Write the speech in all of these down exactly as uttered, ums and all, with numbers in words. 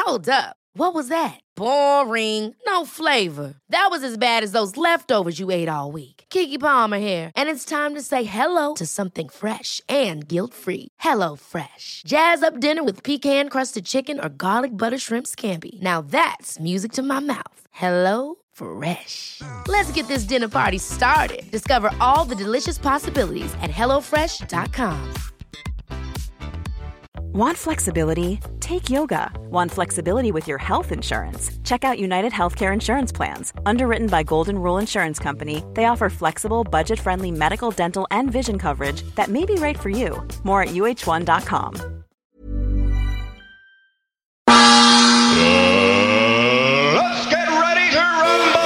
Hold up. What was that? Boring. No flavor. That was as bad as those leftovers you ate all week. Keke Palmer here, and it's time to say hello to something fresh and guilt-free. Hello Fresh. Jazz up dinner with pecan-crusted chicken or garlic butter shrimp scampi. Now that's music to my mouth. Hello Fresh. Let's get this dinner party started. Discover all the delicious possibilities at hello fresh dot com. Want flexibility? Take yoga. Want flexibility with your health insurance? Check out United Healthcare Insurance Plans. Underwritten by Golden Rule Insurance Company, they offer flexible, budget-friendly medical, dental, and vision coverage that may be right for you. More at u h one dot com. Let's get ready to rumble!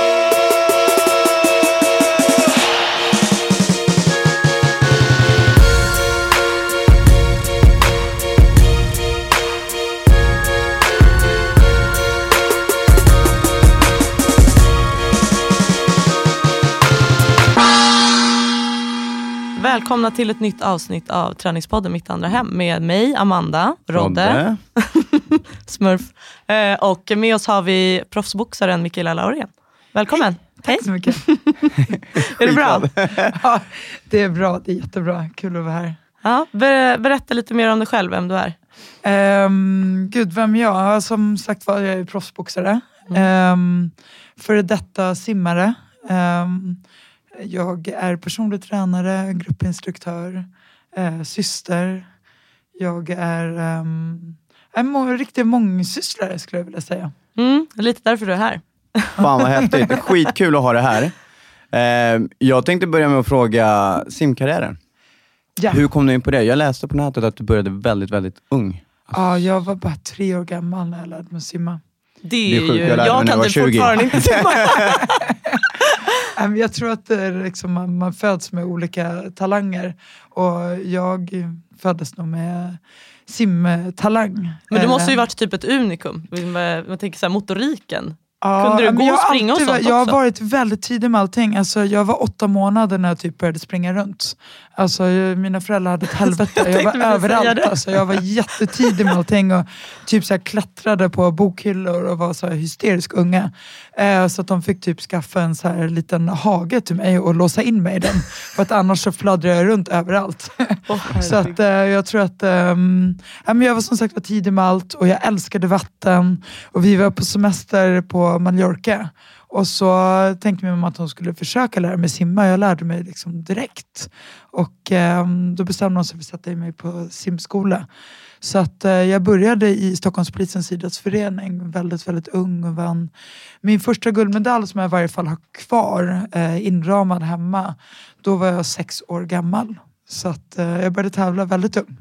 Välkomna till ett nytt avsnitt av Träningspodden Mitt andra hem med mig, Amanda, Rodde, Smurf. Eh, och med oss har vi proffsboxaren Mikaela Laurén. Välkommen. Tack Hej. Så mycket. Är det bra? Ja, det är bra. Det är jättebra. Kul att vara här. Ja, ber- berätta lite mer om dig själv, vem du är. Um, gud, vem jag är? Som sagt var, jag är proffsboxare. Mm. Um, före detta simmare. Um, Jag är personlig tränare, gruppinstruktör, eh, syster. Jag är um, en må- riktig mångsysslare skulle jag vilja säga. Mm, lite därför du är här. Fan vad häftigt, skitkul att ha det här. Eh, jag tänkte börja med att fråga simkarriären. Ja. Hur kom du in på det? Jag läste på nätet att du började väldigt, väldigt ung. Ja, jag var bara tre år gammal när jag lärde mig simma. Det är, det är ju, jag, jag kan inte fortfarande inte simma. Jag tror att det är liksom, man, man föds med olika talanger. Och jag föddes nog med simtalang. Men du måste ju varit typ ett unikum. Man tänker så här, motoriken. Ja, kunde du gå och springa alltid, och sånt Jag har också? varit väldigt tidig med allting. Alltså, jag var åtta månader när jag typ började springa runt. Alltså, mina föräldrar hade ett helvete. jag, jag var överallt. Alltså, jag var jättetidig med allting. Och typ så här, klättrade på bokhyllor och var så här hysterisk unga. Eh, så att de fick typ skaffa en så här liten hage till mig och låsa in mig i den. För att annars så fladdrade jag runt överallt. Oh, så att eh, jag tror att eh, jag var som sagt var tidig med allt. Och jag älskade vatten. Och vi var på semester på Mallorca. Och så tänkte min mamma att hon skulle försöka lära mig simma. Jag lärde mig liksom direkt. Och eh, då bestämde hon sig för att sätta mig på simskola. Så att eh, jag började i Stockholmspolisens idrottsförening. Väldigt, väldigt ung och vann min första guldmedalj som jag i varje fall har kvar. Eh, inramad hemma. Då var jag sex år gammal. Så att eh, jag började tävla väldigt ung.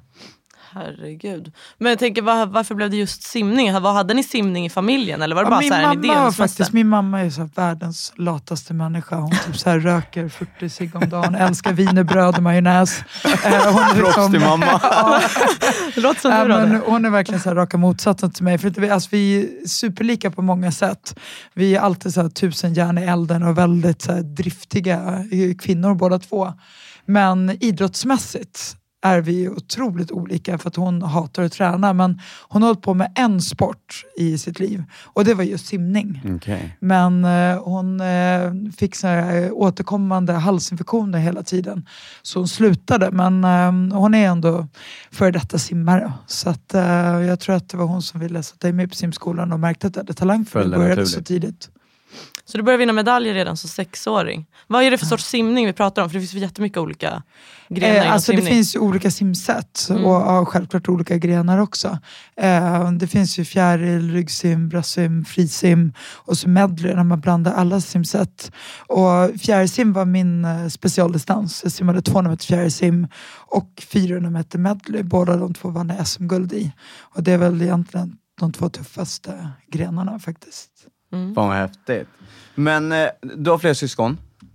Herregud. Men jag tänker, var, varför blev det just simning? Vad hade ni simning i familjen? Eller var det ja, bara så här en idé? Var faktiskt, min mamma är så här världens lataste människa. Hon typ så här röker fyrtio cigg om dagen. Älskar wienerbröd och majonnäs. Eh, hon är liksom, till mamma. Ja, det låter som äh, du men hon är verkligen så här raka motsatsen till mig. För att vi, alltså, vi är superlika på många sätt. Vi är alltid så här tusen järn i elden och väldigt så här driftiga kvinnor båda två. Men idrottsmässigt är vi otroligt olika för att hon hatar att träna, men hon har hållit på med en sport i sitt liv och det var just simning. Okay. Men eh, hon eh, fick så här återkommande halsinfektioner hela tiden så hon slutade, men eh, hon är ändå för detta simmare så att eh, jag tror att det var hon som ville sätta mig på simskolan och märkte att jag hade talang för det började så tidigt. Så du började vinna medaljer redan som sexåring. Vad är det för sorts simning vi pratar om? För det finns jättemycket olika grenar eh, inom alltså simning. Det finns ju olika simsätt mm. och ja, självklart olika grenar också. Eh, det finns ju fjäril, ryggsim, bröstsim, frisim och så medley när man blandar alla simsätt. Och fjärilsim var min eh, specialdistans. Jag simmade tvåhundra meter fjärilsim och fyrahundra meter medley. Båda de två vann S M-guld i. Och det är väl egentligen de två tuffaste grenarna faktiskt. Mm. Fan vad häftigt. Men eh, du har fler syskon?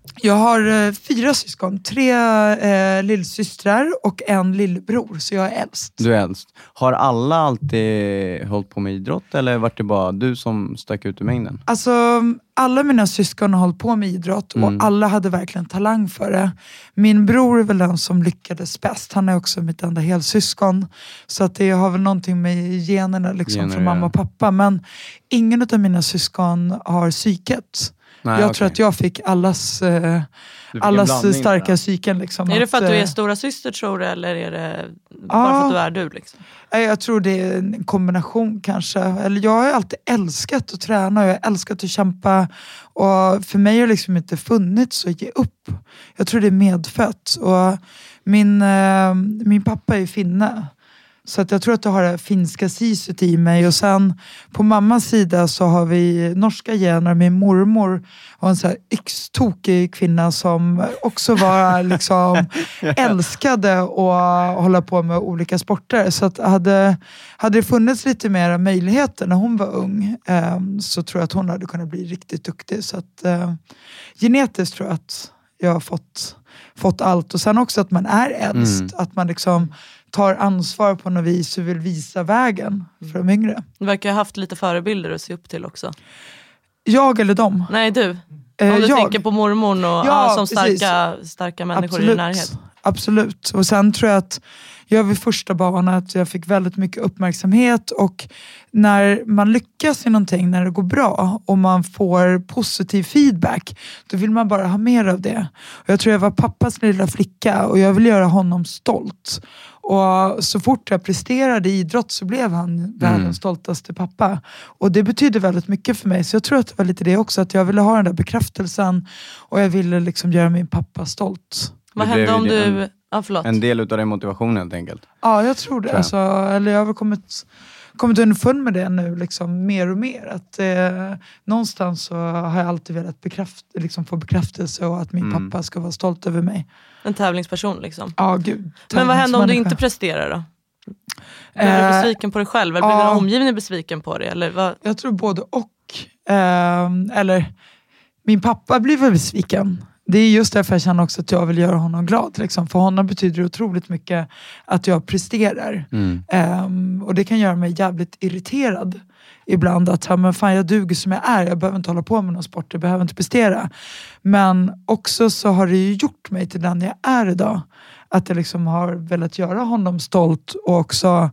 Jag har eh, fyra syskon. Tre eh, lillsystrar och en lillbror. Så jag är äldst. Du är äldst. Har alla alltid hållit på med idrott? Eller var det bara du som stack ut ur mängden? Alltså, alla mina syskon har hållit på med idrott. Mm. Och alla hade verkligen talang för det. Min bror är väl den som lyckades bäst. Han är också mitt enda helsyskon. Så att det har väl någonting med generna liksom, Gener, från mamma och pappa. Men ingen av mina syskon har psyket. Nej, jag okay. tror att jag fick allas, eh, fick allas starka psyken. Liksom, är det för att, att du är eh, stora syster tror du? Eller är det bara ja, för att du är du? Liksom? Jag tror det är en kombination kanske. Eller jag har alltid älskat att träna. Och jag har älskat att kämpa. Och för mig har det liksom inte funnits att ge upp. Jag tror det är medfött. Och min, eh, min pappa är finne. Så att jag tror att jag har det finska siset i mig. Och sen på mammas sida så har vi norska gener. Min mormor var en så här yxtokig kvinna som också var liksom älskade att hålla på med olika sporter. Så att hade, hade det funnits lite mer möjligheter när hon var ung eh, så tror jag att hon hade kunnat bli riktigt duktig. Så att eh, genetiskt tror jag att jag har fått, fått allt. Och sen också att man är äldst. Mm. Att man liksom tar ansvar på något vis och vill visa vägen för de yngre. Du verkar ha haft lite förebilder att se upp till också. Jag eller dem? Nej, du. Om du jag. tänker på mormor och ja, ja, som starka, starka människor absolut. I din närhet. Absolut. Och sen tror jag att jag var första barnet, jag fick väldigt mycket uppmärksamhet och när man lyckas i någonting, när det går bra och man får positiv feedback, då vill man bara ha mer av det. Och jag tror jag var pappas lilla flicka och jag vill göra honom stolt. Och så fort jag presterade i idrott så blev han mm. världens stoltaste pappa. Och det betyder väldigt mycket för mig. Så jag tror att det var lite det också, att jag ville ha den där bekräftelsen och jag ville liksom göra min pappa stolt. Vad hände om du... Ja, förlåt. En del utav den motivationen helt enkelt. Ja, jag tror det. Tror jag. Alltså, eller jag har kommit, kommit underfund med det nu liksom, mer och mer. Att eh, någonstans så har jag alltid velat bekräft, liksom, få bekräftelse och att min mm. pappa ska vara stolt över mig. En tävlingsperson liksom. Ja, gud. Men vad händer om du inte presterar då? Blir du besviken på dig själv? Eller blir ja, din omgivning besviken på dig? Eller vad? Jag tror både och. Eh, eller min pappa blir väl besviken. Det är just därför jag känner också att jag vill göra honom glad. Liksom. För honom betyder det otroligt mycket att jag presterar. Mm. Um, och det kan göra mig jävligt irriterad ibland. Att men fan, jag duger som jag är. Jag behöver inte hålla på med någon sport. Jag behöver inte prestera. Men också så har det ju gjort mig till den jag är idag. Att jag liksom har velat göra honom stolt. Och också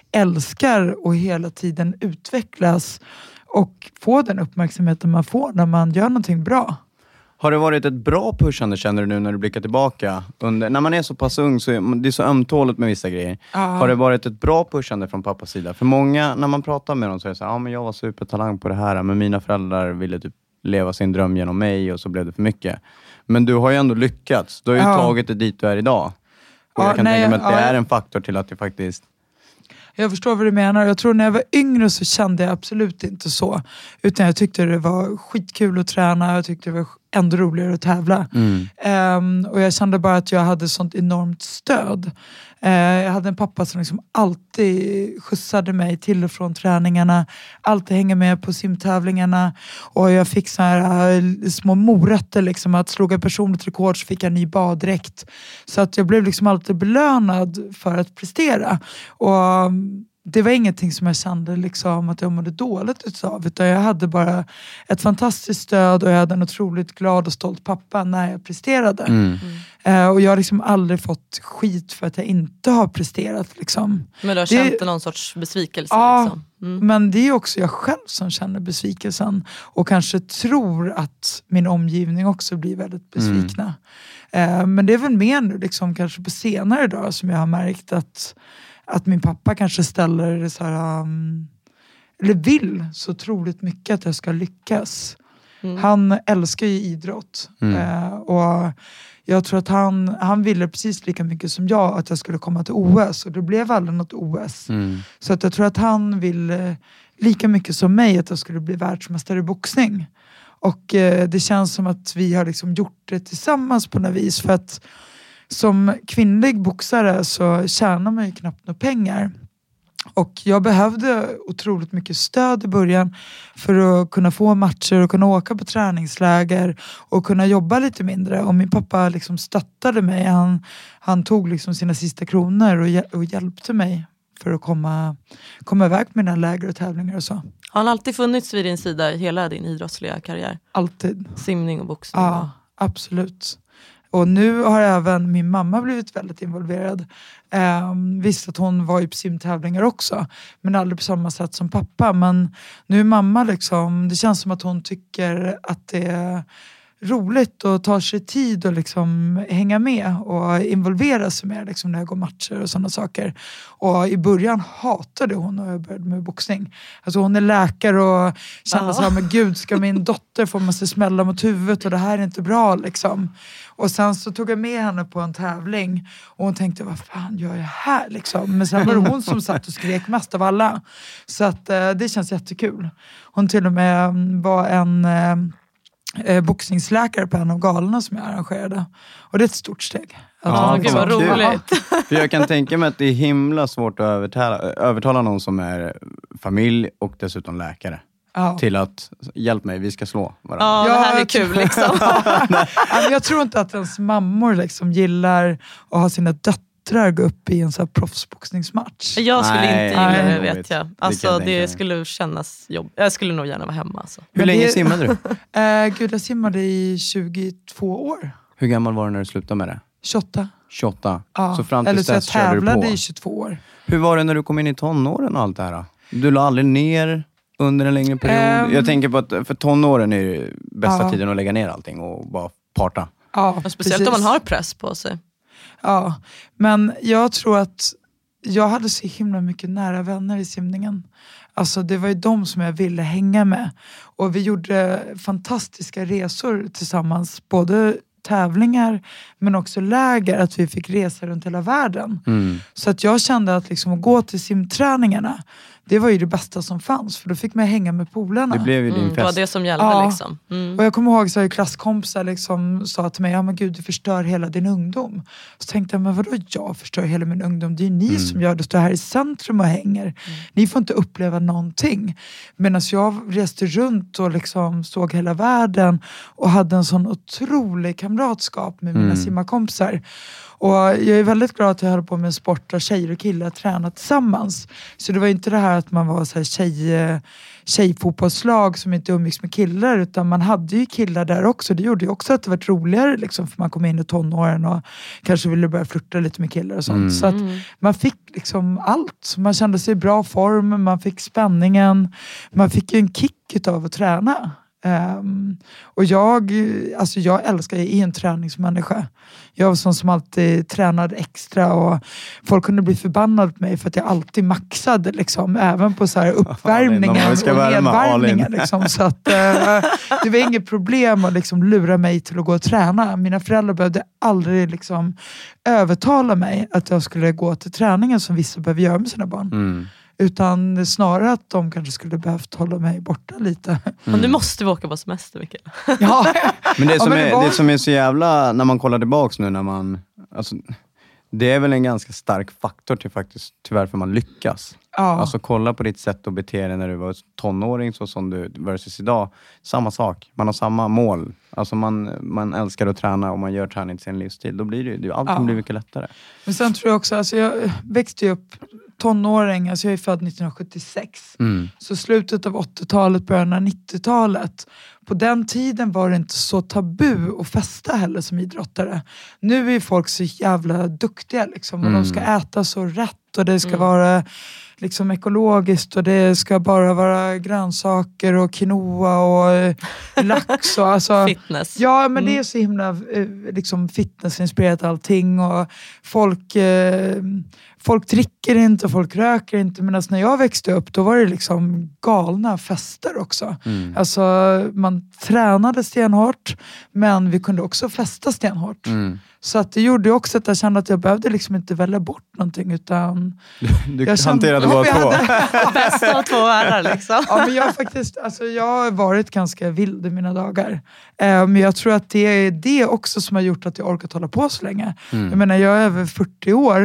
älskar och hela tiden utvecklas. Och få den uppmärksamheten man får när man gör någonting bra. Har det varit ett bra pushande, känner du nu när du blickar tillbaka? Under, när man är så pass ung så är det är så ömtåligt med vissa grejer. Ah. Har det varit ett bra pushande från pappas sida? För många, när man pratar med dem så är det så här, ja men jag var supertalang på det här, men mina föräldrar ville typ leva sin dröm genom mig och så blev det för mycket. Men du har ju ändå lyckats. Du har ju ah. tagit det dit du är idag. Och ah, jag kan nej, tänka mig att det ah. är en faktor till att det faktiskt... Jag förstår vad du menar. Jag tror när jag var yngre så kände jag absolut inte så. Utan jag tyckte det var skitkul att träna. Jag tyckte det var ändå roligare att tävla. Mm. Um, och jag kände bara att jag hade sånt enormt stöd. Uh, jag hade en pappa som liksom alltid skjutsade mig till och från träningarna. Alltid hänger med på simtävlingarna. Och jag fick så här uh, små morötter. Liksom, att slog jag personligt rekord så fick jag en ny baddräkt. Så att jag blev liksom alltid belönad för att prestera. Och um, det var ingenting som jag kände liksom att jag mådde dåligt utav. Utan jag hade bara ett fantastiskt stöd och jag hade en otroligt glad och stolt pappa när jag presterade. Mm. Mm. Uh, och jag har liksom aldrig fått skit för att jag inte har presterat. Liksom. Men du har känt det, någon sorts besvikelse? Ja, liksom. Mm. Men det är också jag själv som känner besvikelsen. Och kanske tror att min omgivning också blir väldigt besvikna. Mm. Uh, men det är väl mer nu liksom, kanske på senare dag som jag har märkt att Att min pappa kanske ställer så här, um, eller vill så otroligt mycket att jag ska lyckas. Mm. Han älskar ju idrott. Mm. Uh, och jag tror att han, han ville precis lika mycket som jag att jag skulle komma till O S. Och det blev aldrig något O S. Mm. Så att jag tror att han vill lika mycket som mig att jag skulle bli världsmästare i boxning. Och uh, det känns som att vi har liksom gjort det tillsammans på något vis. För att som kvinnlig boxare så tjänar man ju knappt några pengar. Och jag behövde otroligt mycket stöd i början för att kunna få matcher och kunna åka på träningsläger och kunna jobba lite mindre. Och min pappa liksom stöttade mig. Han, han tog liksom sina sista kronor och, hjäl- och hjälpte mig för att komma, komma iväg med mina läger och tävlingar och så. Har han alltid funnits vid din sida hela din idrottsliga karriär? Alltid. Simning och boxning? Ja, absolut. Och nu har även min mamma blivit väldigt involverad. Eh, visst att hon var i simtävlingar också. Men aldrig på samma sätt som pappa. Men nu är mamma liksom, det känns som att hon tycker att det är roligt och tar sig tid att liksom hänga med och involvera sig mer liksom när jag går matcher och sådana saker. Och i början hatade hon när jag började med boxning. Alltså hon är läkare och kände Ja. så här, men gud, ska min dotter få massa smälla mot huvudet och det här är inte bra liksom. Och sen så tog jag med henne på en tävling och hon tänkte, vad fan gör jag här liksom? Men sen var det hon som satt och skrek mest av alla. Så att eh, det känns jättekul. Hon till och med mm, var en eh, eh, boxningsläkare på en av galorna som jag arrangerade. Och det är ett stort steg. Att Ja, hon gud vad kul. roligt. För jag kan tänka mig att det är himla svårt att övertala, övertala någon som är familj och dessutom läkare. Ja. Till att, hjälp mig, vi ska slå varandra. Ja, Ja, det här är jag tror- kul liksom. Ja, men jag tror inte att ens mammor liksom gillar att ha sina döttrar gå upp i en sån här proffsboxningsmatch. Jag skulle Nej, inte gilla nej, det, jobbigt. vet jag. Det Alltså kan jag det, tänka mig. skulle kännas jobbigt. Jag skulle nog gärna vara hemma alltså. Hur Men länge det- simmade du? Eh, gud, jag simmade i tjugotvå år. Hur gammal var du när du slutade med det? tjugoåtta. tjugoåtta. Ja. Så fram Eller till så jag dess körde du tävlade på. i tjugotvå år. Hur var det när du kom in i tonåren och allt det här då? Du la aldrig ner under en längre period? Ehm. Jag tänker på att för tonåren är ju bästa Ja. tiden att lägga ner allting och bara parta. Ja, Och speciellt om man har press på sig. Ja, men jag tror att jag hade så himla mycket nära vänner i simningen. Alltså det var ju de som jag ville hänga med. Och vi gjorde fantastiska resor tillsammans. Både tävlingar men också läger. Att vi fick resa runt hela världen. Mm. Så att jag kände att liksom att gå till simträningarna, det var ju det bästa som fanns. För då fick man hänga med polarna. Det blev ju din Mm, det var fest. det som gällde Ja. liksom. Mm. Och jag kommer ihåg så här, klasskompisar liksom sa till mig, ja men gud du förstör hela din ungdom. Så tänkte jag, men vadå jag förstör hela min ungdom? Det är ju ni Mm. som gör det, står här i centrum och hänger. Ni får inte uppleva någonting. Medan jag reste runt och liksom såg hela världen och hade en sån otrolig kamratskap med mina Mm. simmarkompisar. Och jag är väldigt glad att jag höll på med en sport där tjejer och killar tränar tillsammans. Så det var inte det här att man var så här tjej, tjejfotbollslag som inte umgicks med killar, utan man hade ju killar där också. Det gjorde ju också att det var roligare liksom, för man kom in i tonåren och kanske ville börja flirta lite med killar och sånt. Mm. Så att man fick liksom allt. Man kände sig i bra form, man fick spänningen, man fick ju en kick av att träna. Um, och jag, alltså jag älskar, jag är en träningsmänniska. Jag var sån som alltid tränade extra och folk kunde bli förbannade på mig för att jag alltid maxade liksom, även på så här uppvärmningar vi ska och värma, nedvärmningar Alin. liksom, så att uh, det var inget problem att liksom lura mig till att gå och träna. Mina föräldrar behövde aldrig liksom övertala mig att jag skulle gå till träningen som vissa behöver göra med sina barn. Mm. Utan snarare att de kanske skulle behövt hålla mig borta lite. Och nu måste vi åka på semester, Mikael. Ja. Men det Ja, som, men det är, var- det som är så jävla, när man kollar tillbaks nu när man, alltså, det är väl en ganska stark faktor till faktiskt, till varför man lyckas. Ja. Alltså kolla på ditt sätt att bete dig när du var tonåring så som du versus idag. Samma sak, man har samma mål. Alltså man, man älskar att träna och man gör träning till sin livsstil. Då blir det, det allting Ja. blir mycket lättare. Men sen tror jag också, alltså jag växte ju upp tonåring, alltså jag är född nittonhundrasjuttiosex. Mm. Så slutet av åttiotalet, början av nittiotalet. På den tiden var det inte så tabu att festa heller som idrottare. Nu är folk så jävla duktiga liksom, och Mm. de ska äta så rätt och det ska vara liksom ekologiskt och det ska bara vara grönsaker och quinoa och eh, lax och alltså. Fitness. Ja, men det är så himla eh, liksom fitnessinspirerat allting och folk, eh, folk dricker inte, folk röker inte, men alltså när jag växte upp då var det liksom galna fester också. Mm. Alltså man tränade stenhårt men vi kunde också festa stenhårt. Mm. Så att det gjorde också att jag kände att jag behövde liksom inte välja bort någonting utan Du jag kände- hanterade Ja, bara men jag två. hade- Bästa av två världar liksom. Ja, men jag, har faktiskt, alltså, jag har varit ganska vild i mina dagar. Eh, men jag tror att det är det också som har gjort att jag orkat hålla på så länge. Mm. Jag menar, jag är över fyrtio år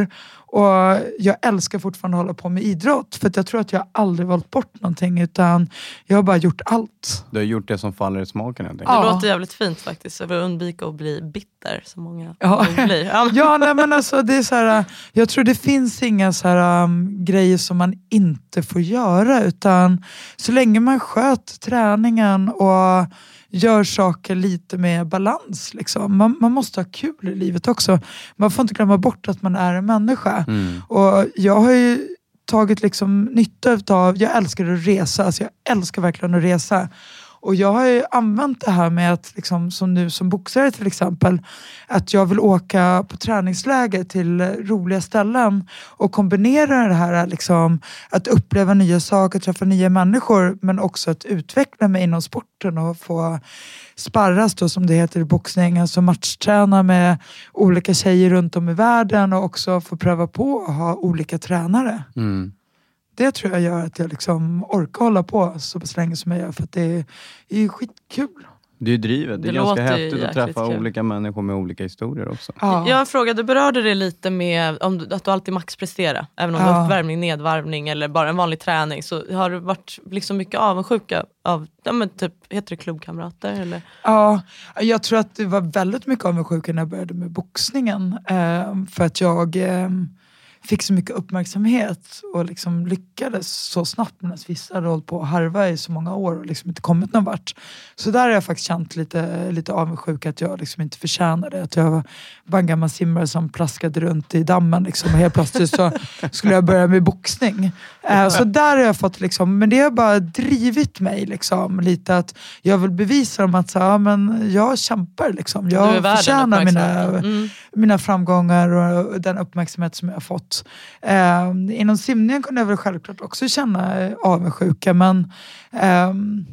Och jag älskar fortfarande att hålla på med idrott. För att jag tror att jag aldrig valt bort någonting. Utan jag har bara gjort allt. Du har gjort det som faller i smaken. Det Ja. låter jävligt fint faktiskt. Jag vill undvika att bli bitter som många Ja, blir. Ja. ja nej, men alltså, det är så här, jag tror det finns inga så här, um, grejer som man inte får göra. Utan så länge man sköter träningen och gör saker lite med balans. Liksom. Man, man måste ha kul i livet också. Man får inte glömma bort att man är en människa. Mm. Och jag har ju tagit liksom nytta av, jag älskar att resa. Alltså jag älskar verkligen att resa. Och jag har ju använt det här med att, liksom, som nu som boxare till exempel, att jag vill åka på träningsläger till roliga ställen och kombinera det här liksom, att uppleva nya saker, träffa nya människor, men också att utveckla mig inom sporten och få sparras då, som det heter i boxning, alltså matchträna med olika tjejer runt om i världen och också få pröva på att ha olika tränare. Mm. Det tror jag gör att jag liksom orkar hålla på så länge som jag gör, för att det är, det är skitkul. Det är ju drivet. Det är Det ganska låter häftigt att jäkligt träffa kul. olika människor med olika historier också. Ja. Jag har en fråga, du berörde det lite med om du, att du alltid maxpresterar. Även om Ja. det är uppvärmning, nedvarvning eller bara en vanlig träning. Så har du varit liksom mycket avundsjuka av, ja men typ, heter det klubbkamrater? Eller? Ja, jag tror att det var väldigt mycket avundsjuka när jag började med boxningen. Eh, för att jag eh, fick så mycket uppmärksamhet och liksom lyckades så snabbt, medan vissa hade hållit på att harva i så många år och liksom inte kommit någon vart. Så där har jag faktiskt känt lite, lite avundsjuk att jag liksom inte förtjänade. Att jag var bara en gammal simmare som plaskade runt i dammen liksom, och helt plötsligt så skulle jag börja med boxning. Eh, så där har jag fått liksom, men det har bara drivit mig liksom, lite att jag vill bevisa dem att så, ja, men jag kämpar liksom. Du är Jag värd förtjänar den mina, uppmärksamheten. Mm. mina framgångar och den uppmärksamhet som jag har fått. Eh, inom simningen kunde jag väl självklart också känna eh, avundsjuka, men eh,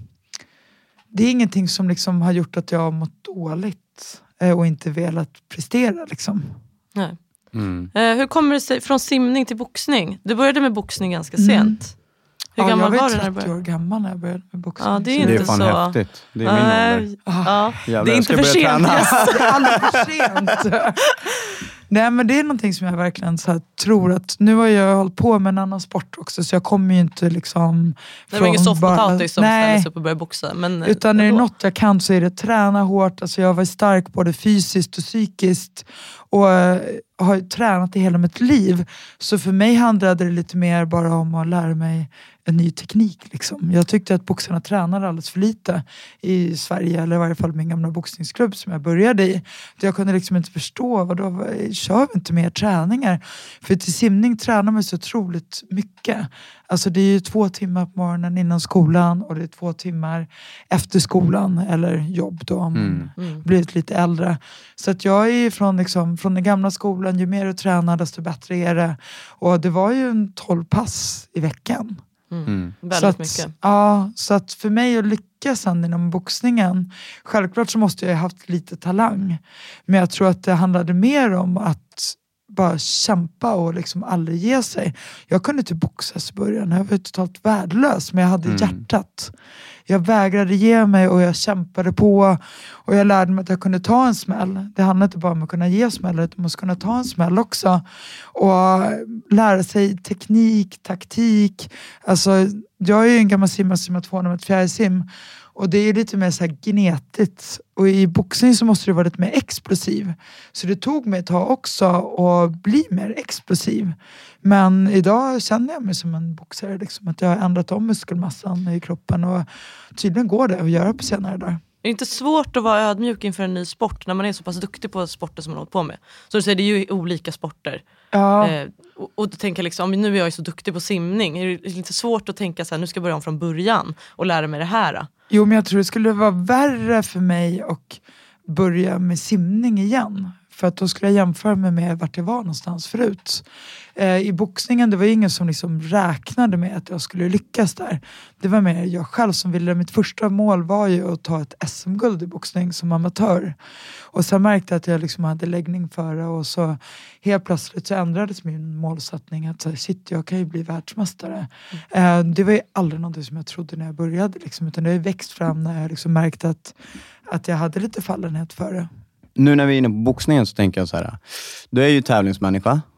det är ingenting som liksom har gjort att jag har mått dåligt eh, och inte velat prestera liksom. Nej. Mm. Eh, hur kommer det sig från simning till boxning? Du började med boxning ganska Mm. sent. Hur Ja, gammal jag var var du när du trettio började? år gammal när jag började med boxning. Ja, det är Så Det inte är fan så- häftigt. Det är min Nej, ålder. ja. Jävlar, Det är jag inte ska för börja sent. träna. Yes, det är aldrig för sent. Nej, men det är någonting som jag verkligen så här tror att, nu har jag hållit på med en annan sport också, så jag kommer ju inte liksom Det var ingen från soffpotatis som Nej. ställde sig upp och började boxa. Men Utan är det ändå. något jag kan så är det träna hårt. Alltså jag var stark både fysiskt och psykiskt. Och äh, har ju tränat i hela mitt liv. Så för mig handlade det lite mer bara om att lära mig en ny teknik. Liksom. Jag tyckte att boxarna tränade alldeles för lite i Sverige. Eller i varje fall min gamla boxningsklubb som jag började i. Jag kunde liksom inte förstå, vadå, kör vi inte mer träningar? För till simning tränar man så otroligt mycket. Alltså det är ju två timmar på morgonen innan skolan och det är två timmar efter skolan eller jobb då om man Mm. blivit lite äldre. Så att jag är från, liksom, från den gamla skolan, ju mer du tränar desto bättre är det. Och det var ju en tolv pass i veckan. Mm. Väldigt så att, mycket. Ja, så att för mig att lyckas sen inom boxningen, självklart så måste jag ha haft lite talang. Men jag tror att det handlade mer om att bara kämpa och liksom aldrig ge sig. Jag kunde inte boxas i början. Jag var totalt värdelös, men jag hade Mm. hjärtat. Jag vägrade ge mig och jag kämpade på. Och jag lärde mig att jag kunde ta en smäll. Det handlar inte bara om att kunna ge smäll, utan man måste kunna ta en smäll också. Och lära sig teknik, taktik. Alltså, jag är ju en gammal simmare som har två nummer ett fjärrsim. Och det är lite mer så här gnetigt. Och i boxning så måste det vara lite mer explosiv. Så det tog mig ett tag också att bli mer explosiv. Men idag känner jag mig som en boxare. Liksom, att jag har ändrat om muskelmassan i kroppen. Och tydligen går det att göra på senare dagar. Det är inte svårt att vara ödmjuk inför en ny sport när man är så pass duktig på sporter som man håller på med. Så du säger, det är ju olika sporter. Ja. Eh, och, och då tänker jag liksom, nu är jag ju så duktig på simning. Är det lite svårt att tänka så här, nu ska jag börja om från början och lära mig det här? Jo, men jag tror det skulle vara värre för mig att börja med simning igen. För att då skulle jag jämföra mig med vart jag var någonstans förut. Eh, I boxningen, det var ingen som liksom räknade med att jag skulle lyckas där. Det var mer jag själv som ville. Mitt första mål var ju att ta ett S M-guld i boxning som amatör. Och sen märkte jag att jag liksom hade läggning för det. Och så helt plötsligt så ändrades min målsättning. Att så, shit, jag kan ju bli världsmästare. Mm. Eh, det var ju aldrig något som jag trodde när jag började. Liksom, utan det har ju växt fram när jag liksom märkte att, att jag hade lite fallenhet för det. Nu när vi är inne på boxningen så tänker jag så här. Du är ju tävlingsmänniska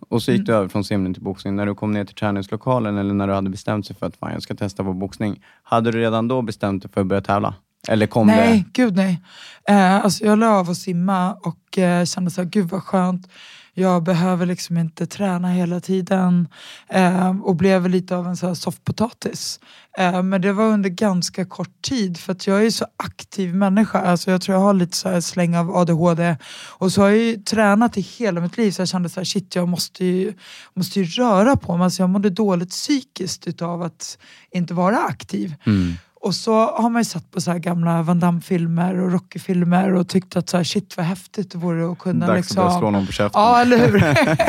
Och så gick du Mm. över från simning till boxning. När du kom ner till träningslokalen eller när du hade bestämt sig för att fan, jag ska testa på boxning. Hade du redan då bestämt dig för att börja tävla? Eller kom Nej, det? gud nej. Eh, alltså jag la av att simma och eh, kände så här, gud vad skönt. Jag behöver liksom inte träna hela tiden. Eh, och blev lite av en så här soffpotatis. Eh, men det var under ganska kort tid. För att jag är så aktiv människa. Alltså jag tror jag har lite så här släng av A D H D. Och så har jag ju tränat i hela mitt liv. Så jag kände så här, shit jag måste ju, måste ju röra på mig. Alltså jag mådde dåligt psykiskt utav att inte vara aktiv. Mm. Och så har man ju sett på så här gamla Van Damme-filmer och Rocky-filmer och tyckt att så här, shit vad häftigt det vore att kunna Dags liksom... att börja slå någon på käften. Ja, eller hur?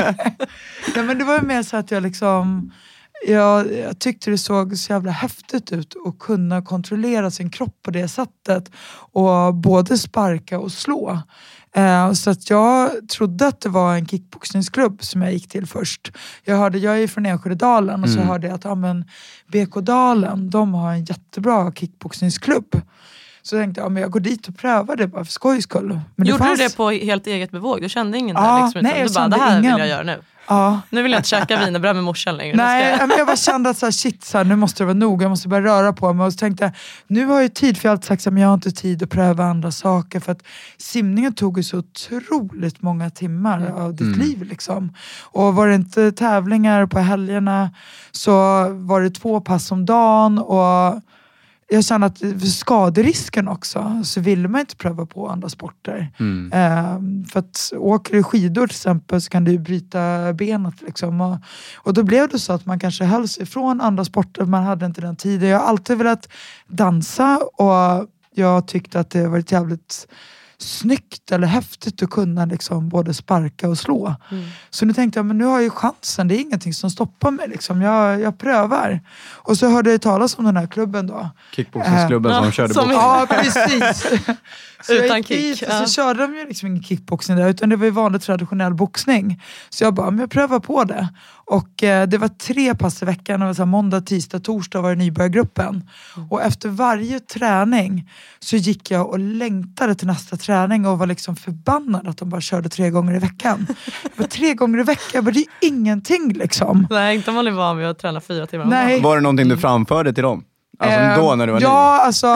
Ja, men det var ju mer så att jag liksom... Jag, jag tyckte det såg så jävla häftigt ut att kunna kontrollera sin kropp på det sättet. Och både sparka och slå. Eh, så att jag trodde att det var en kickboxningsklubb som jag gick till först. Jag hörde, jag är från Enskededalen och så Mm. hörde jag att ja, men B K-dalen, de har en jättebra kickboxningsklubb. Så jag tänkte, ja, men jag går dit och prövar det bara för skojs skull. Men Gjorde fanns... du det på helt eget bevåg? Du kände ingen Ja, där liksom, nej, jag du bara, kände det här ingen. vill jag göra nu. Ja. Nu vill jag inte käka wienerbröd med morsan längre. Nu Nej, ska jag... men jag bara kände att så här, shit, så här, nu måste det vara nog. Jag måste börja röra på mig. Och så tänkte jag, nu har jag tid. För jag har alltid sagt att jag har inte tid att pröva andra saker. För att simningen tog ju så otroligt många timmar Mm. av ditt Mm. liv. Liksom. Och var det inte tävlingar på helgerna så var det två pass om dagen. Och jag kände att för skaderisken också så ville man inte pröva på andra sporter. Mm. Eh, för att åker du skidor till exempel så kan du bryta benet liksom. Och, och då blev det så att man kanske höll sig ifrån andra sporter. Man hade inte den tiden. Jag har alltid velat dansa och jag tyckte att det var ett jävligt snyggt eller häftigt att kunna liksom både sparka och slå. Mm. Så nu tänkte jag, men nu har jag ju chansen. Det är ingenting som stoppar mig liksom. Jag, jag prövar. Och så hörde jag talas om den här klubben då. Kickboxningsklubben Äh, som ja, körde som boxning. Ja, precis. Så jag Utan gick kick, dit och ja. så körde de ju liksom ingen kickboxning där utan det var ju vanlig traditionell boxning. Så jag bara, men jag prövar på det. Och eh, det var tre pass i veckan. Det var så här, måndag, tisdag, torsdag var det nybörjargruppen. Mm. Och efter varje träning så gick jag och längtade till nästa träning och var liksom förbannad att de bara körde tre gånger i veckan. Det var tre gånger i veckan, men det är ingenting liksom. Nej, inte om man är van vid att träna fyra timmar om dagen. Nej. Var det någonting du framförde till dem? Alltså Eh, då när du var ny? Ja, alltså...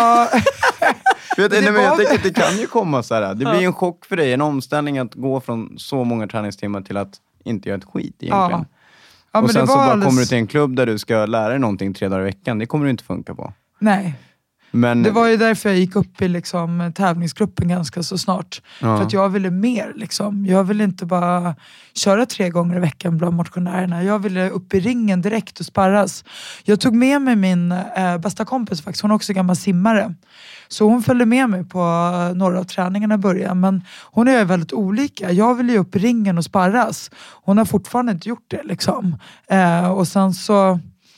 Vet, det nej, men jag var- tänker att det kan ju komma så här. Det blir en chock för dig, en omställning att gå från så många träningstimmar till att inte göra ett skit egentligen. Ja. Ja, och men sen det så var bara alldeles- kommer du till en klubb där du ska lära dig någonting tre dagar i veckan. Det kommer du inte funka på. Nej. Men Det var ju därför jag gick upp i liksom, tävlingsgruppen ganska så snart. Ja. För att jag ville mer. Liksom. Jag ville inte bara köra tre gånger i veckan bland motionärerna. Jag ville upp i ringen direkt och sparras. Jag tog med mig min eh, bästa kompis faktiskt. Hon är också gammal simmare. Så hon följde med mig på några av träningarna i början. Men hon är väldigt olika. Jag ville ju upp i ringen och sparras. Hon har fortfarande inte gjort det. Liksom. Eh, och sen så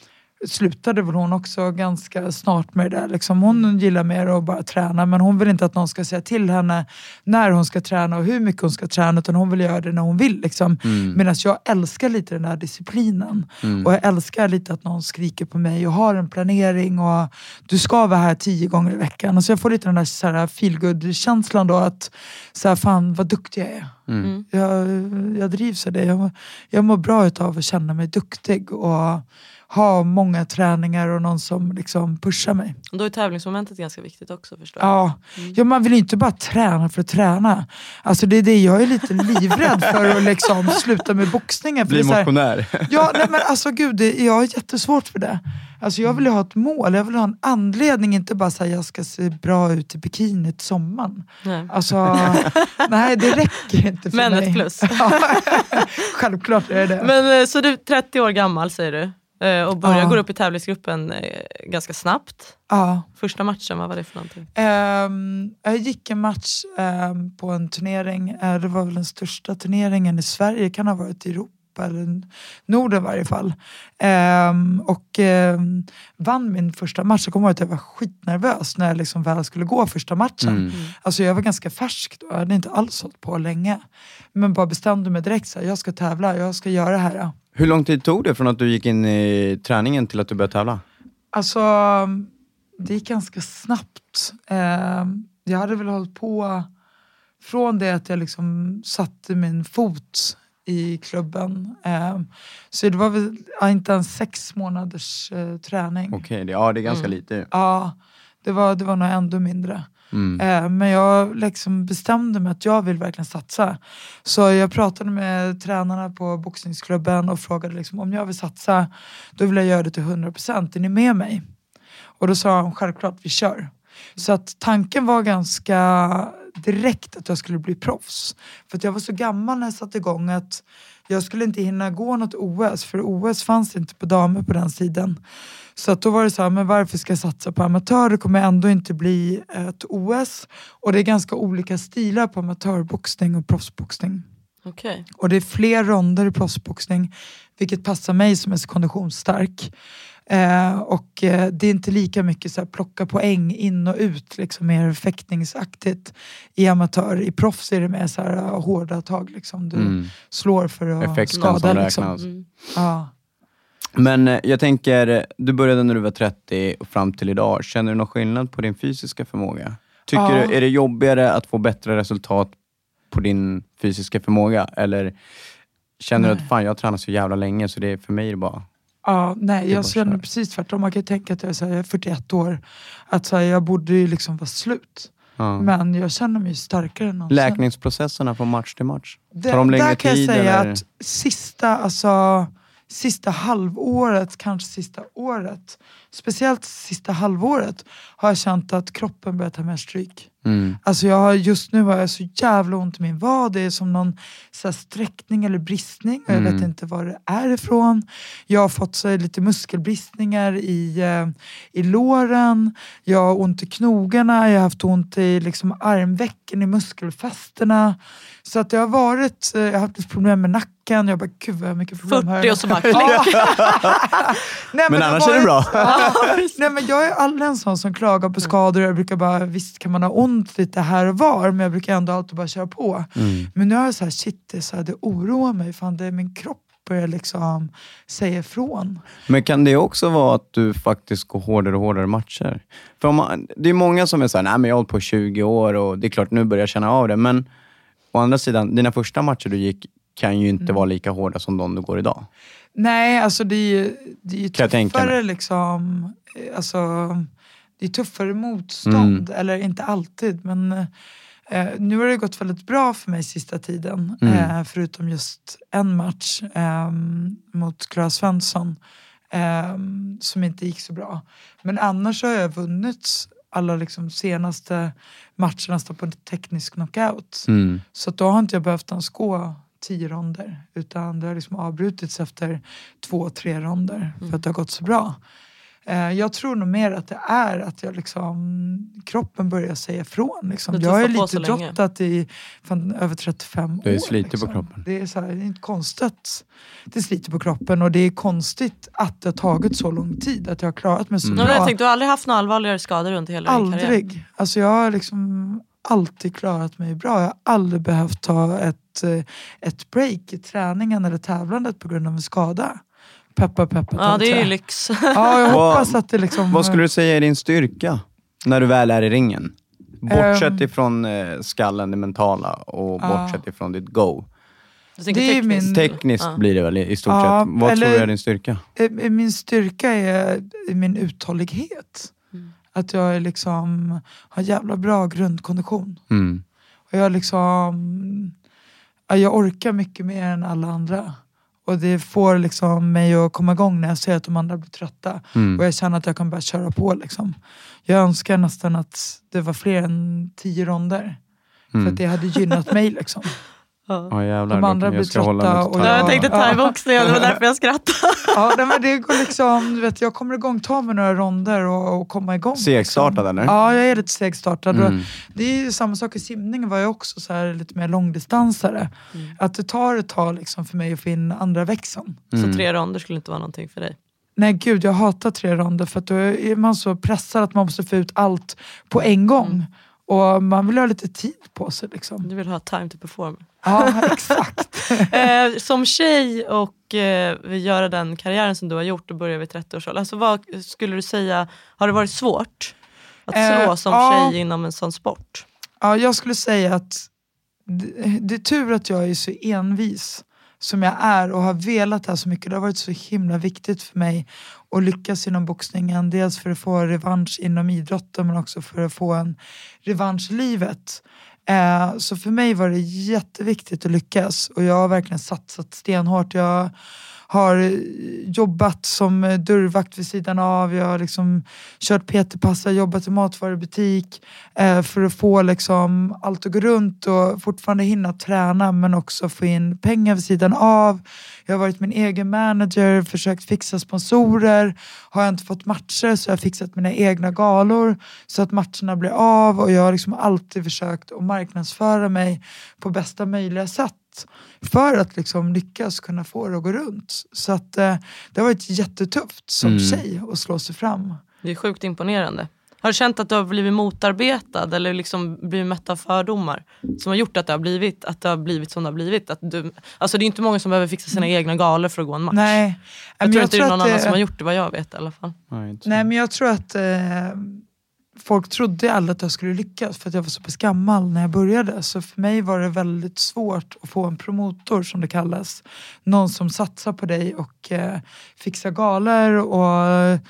slutade väl hon också ganska snart med det där. Liksom hon gillar mer att bara träna, men hon vill inte att någon ska säga till henne när hon ska träna och hur mycket hon ska träna, utan hon vill göra det när hon vill. Liksom. Mm. Medan jag älskar lite den här disciplinen. Mm. Och jag älskar lite att någon skriker på mig och har en planering och du ska vara här tio gånger i veckan. Och så jag får lite den där, så här feel-good-känslan då att så här, fan vad duktig jag är. Mm. Jag, jag drivs av det. Jag, jag mår bra utav att känna mig duktig och ha många träningar och någon som liksom pushar mig. Och då är tävlingsmomentet ganska viktigt också, förstår jag. Ja. ja, man vill ju inte bara träna för att träna. Alltså det är det, jag är lite livrädd för att liksom sluta med boxningen. För Bli det är så här- motionär. Ja, nej, men alltså gud, det, jag har jättesvårt för det. Alltså jag vill ju ha ett mål, jag vill ha en anledning, inte bara säga jag ska se bra ut i bikini till sommaren. Nej. Alltså, nej det räcker inte för Men mig. ett plus. Ja, självklart är det det. Men eh, så du är trettio år gammal säger du. Eh, Och börjar Ja. gå upp i tävlingsgruppen eh, ganska snabbt. Ja. Första matchen, vad var det för någonting? Ehm, jag gick en match ehm, på en turnering. Eh, det var väl den största turneringen i Sverige. Kan ha varit i Europa eller Norden i varje fall. Ehm, och ehm, vann min första match. Jag kommer ihåg att jag var skitnervös när jag liksom väl skulle gå första matchen. Mm. Alltså jag var ganska färsk då. Jag hade inte alls hållit på länge. Men bara bestämde mig direkt så här, jag ska tävla, jag ska göra det här. Ja. Hur lång tid tog det från att du gick in i träningen till att du började tävla? Alltså, det gick ganska snabbt. Eh, jag hade väl hållit på från det att jag liksom satte min fot i klubben. Eh, så det var väl ja, inte en sex månaders eh, träning. Okej, okay, ja det är ganska mm. lite. Ja, det var, det var nog ändå mindre. Mm. Eh, men jag liksom bestämde mig att jag vill verkligen satsa. Så jag pratade med tränarna på boxningsklubben och frågade liksom, om jag vill satsa, då vill jag göra det till hundra procent. Är ni med mig? Och då sa han självklart, vi kör. Så att tanken var ganska direkt att jag skulle bli proffs. För att jag var så gammal när jag satte igång att jag skulle inte hinna gå något O S. För O S fanns inte på damer på den tiden. Så att då var det så här, men varför ska jag satsa på amatör? Det kommer ändå inte bli ett O S. Och det är ganska olika stilar på amatörboxning och proffsboxning. Okay. Och det är fler ronder i proffsboxning. Vilket passar mig som är så konditionsstark. Eh, och eh, det är inte lika mycket så här, plocka poäng in och ut. Liksom mer fäktningsaktigt i amatör. I proffs är det mer så här, uh, hårda tag. Liksom. Du mm. slår för att effekten skada. Liksom. Mm. Ja. Men eh, jag tänker, du började när du var trettio och fram till idag. Känner du någon skillnad på din fysiska förmåga? Tycker ja. du, är det jobbigare att få bättre resultat på din fysiska förmåga? Eller känner nej. du att fan, jag tränar så jävla länge så det är för mig det bara... Ja, nej, jag känner precis tvärtom. Man kan ju tänka att jag är, så här, jag är fyrtioett år. Att så här, jag borde ju liksom vara slut. Ja. Men jag känner mig starkare än någonsin. Läkningsprocesserna från match till match? Det, tar de längre där kan tid, jag säga eller? Att sista, alltså, sista halvåret, kanske sista året, speciellt sista halvåret, har jag känt att kroppen börjar ta mer stryk. Mm. Alltså jag har, just nu har jag så jävla ont i min vad. Det är som någon så här, sträckning eller bristning. Och jag mm. vet inte var det är ifrån. Jag har fått så här, lite muskelbristningar i, eh, i låren. Jag har ont i knogarna. Jag har haft ont i liksom, armvecken, i muskelfästena. Så att det har varit, eh, jag har haft ett problem med nacken. Jag bara, gud vad jag har mycket problem här. fyrtio och så bara Nej, men, men annars varit, är det bra. Ja, nej, men jag är aldrig en sån som klagar på skador. Jag brukar bara, visst kan man ha ont lite här och var, men jag brukar ändå alltid bara köra på. Mm. Men nu är jag så här, shit, det, så här, det oroar mig. Fan, det är min kropp börjar liksom säga ifrån. Men kan det också vara att du faktiskt går hårdare och hårdare matcher? För om man, det är många som är så här, nej men jag har hållit på tjugo år och det är klart nu börjar jag känna av det. Men å andra sidan, dina första matcher du gick kan ju inte mm. vara lika hårda som de du går idag. Nej, alltså det är ju, det är ju tuffare liksom, alltså det är tuffare motstånd, mm. eller inte alltid, men eh, nu har det gått väldigt bra för mig sista tiden, mm. eh, förutom just en match eh, mot Clara Svensson eh, som inte gick så bra. Men annars har jag vunnit alla liksom senaste matcherna på teknisk knockout. Mm. Så då har inte jag behövt ens gå tio ronder, utan det har liksom avbrutits efter två, tre ronder för att det har gått så bra. Eh, jag tror nog mer att det är att jag liksom, kroppen börjar säga ifrån. Liksom. Jag är lite drottat i fan, över trettiofem år. Det sliter liksom. på kroppen. Det är, så här, det är inte konstigt. Det sliter på kroppen och det är konstigt att det har tagit så lång tid, att jag har klarat mig så mm. bra. Jag tänkte, du har aldrig haft några allvarligare skador runt hela din karriär? Aldrig. Alltså jag har liksom alltid klarat mig bra. Jag har aldrig behövt ta ett, ett break i träningen eller tävlandet på grund av en skada. Peppa, peppa. Ja, det är ju lyx. Ja, jag hoppas att det liksom... Vad skulle du säga är din styrka när du väl är i ringen? Bortsett um, ifrån eh, skallen, det mentala, och uh, bortsett ifrån ditt go. Det är tekniskt, min, tekniskt uh. blir det väl i stort uh, sett. Vad eller, tror du är din styrka? Min styrka är min uthållighet. Mm. Att jag är liksom, har jävla bra grundkondition. Mm. Och jag liksom... Jag orkar mycket mer än alla andra. Och det får liksom mig att komma igång när jag ser att de andra blir trötta. Mm. Och jag känner att jag kan bara köra på liksom. Jag önskar nästan att det var fler än tio ronder. Mm. För att det hade gynnat mig liksom. Ja, oh, jävlar, de andra blir trötta. Och jag, ja, jag tänkte thaiboxning, det var därför jag skrattade. Ja, men det går liksom, du vet, jag kommer igång, ta med några ronder och, och komma igång. Segstartad liksom. Eller? Ja, jag är lite segstartad. Mm. Det är ju samma sak i simningen, var jag också så här lite mer långdistansare. Mm. Att det tar ett tag liksom för mig att få in andra växeln. Mm. Så tre ronder skulle inte vara någonting för dig? Nej gud, jag hatar tre ronder för att då är man så pressad att man måste få ut allt på en gång. Mm. Och man vill ha lite tid på sig liksom. Du vill ha time to perform. Ja, exakt. eh, som tjej och eh, göra den karriären som du har gjort och börja vid trettio års ålder. Alltså vad skulle du säga, har det varit svårt att slå eh, som ja, tjej inom en sån sport? Ja, jag skulle säga att det, det är tur att jag är så envis som jag är och har velat det här så mycket. Det har varit så himla viktigt för mig att lyckas inom boxningen. Dels för att få revansch inom idrotten men också för att få en revansch i livet. Eh, så för mig var det jätteviktigt att lyckas och jag har verkligen satsat stenhårt. Jag har jobbat som dörrvakt vid sidan av. Jag har liksom kört P T-pass, jobbat i matvarubutik eh, för att få liksom allt att gå runt och fortfarande hinna träna men också få in pengar vid sidan av. Jag har varit min egen manager, försökt fixa sponsorer. Har jag inte fått matcher så jag har fixat mina egna galor så att matcherna blir av och jag har liksom alltid försökt att marknadsföra mig på bästa möjliga sätt. För att liksom lyckas kunna få det att gå runt. Så att eh, det har varit jättetufft som mm. tjej att slå sig fram. Det är sjukt imponerande. Har du känt att du har blivit motarbetad eller liksom blivit mätt av fördomar som har gjort att det har blivit, att det har blivit som det har blivit? Att du, alltså det är inte många som behöver fixa sina egna galor för att gå en match. Nej. Jag tror jag inte det är någon det, annan som har gjort det, vad jag vet i alla fall. Nej, Nej men jag tror att eh, folk trodde aldrig att jag skulle lyckas för att jag var så pass gammal när jag började. Så för mig var det väldigt svårt att få en promotor som det kallas. Någon som satsar på dig och eh, fixar galor och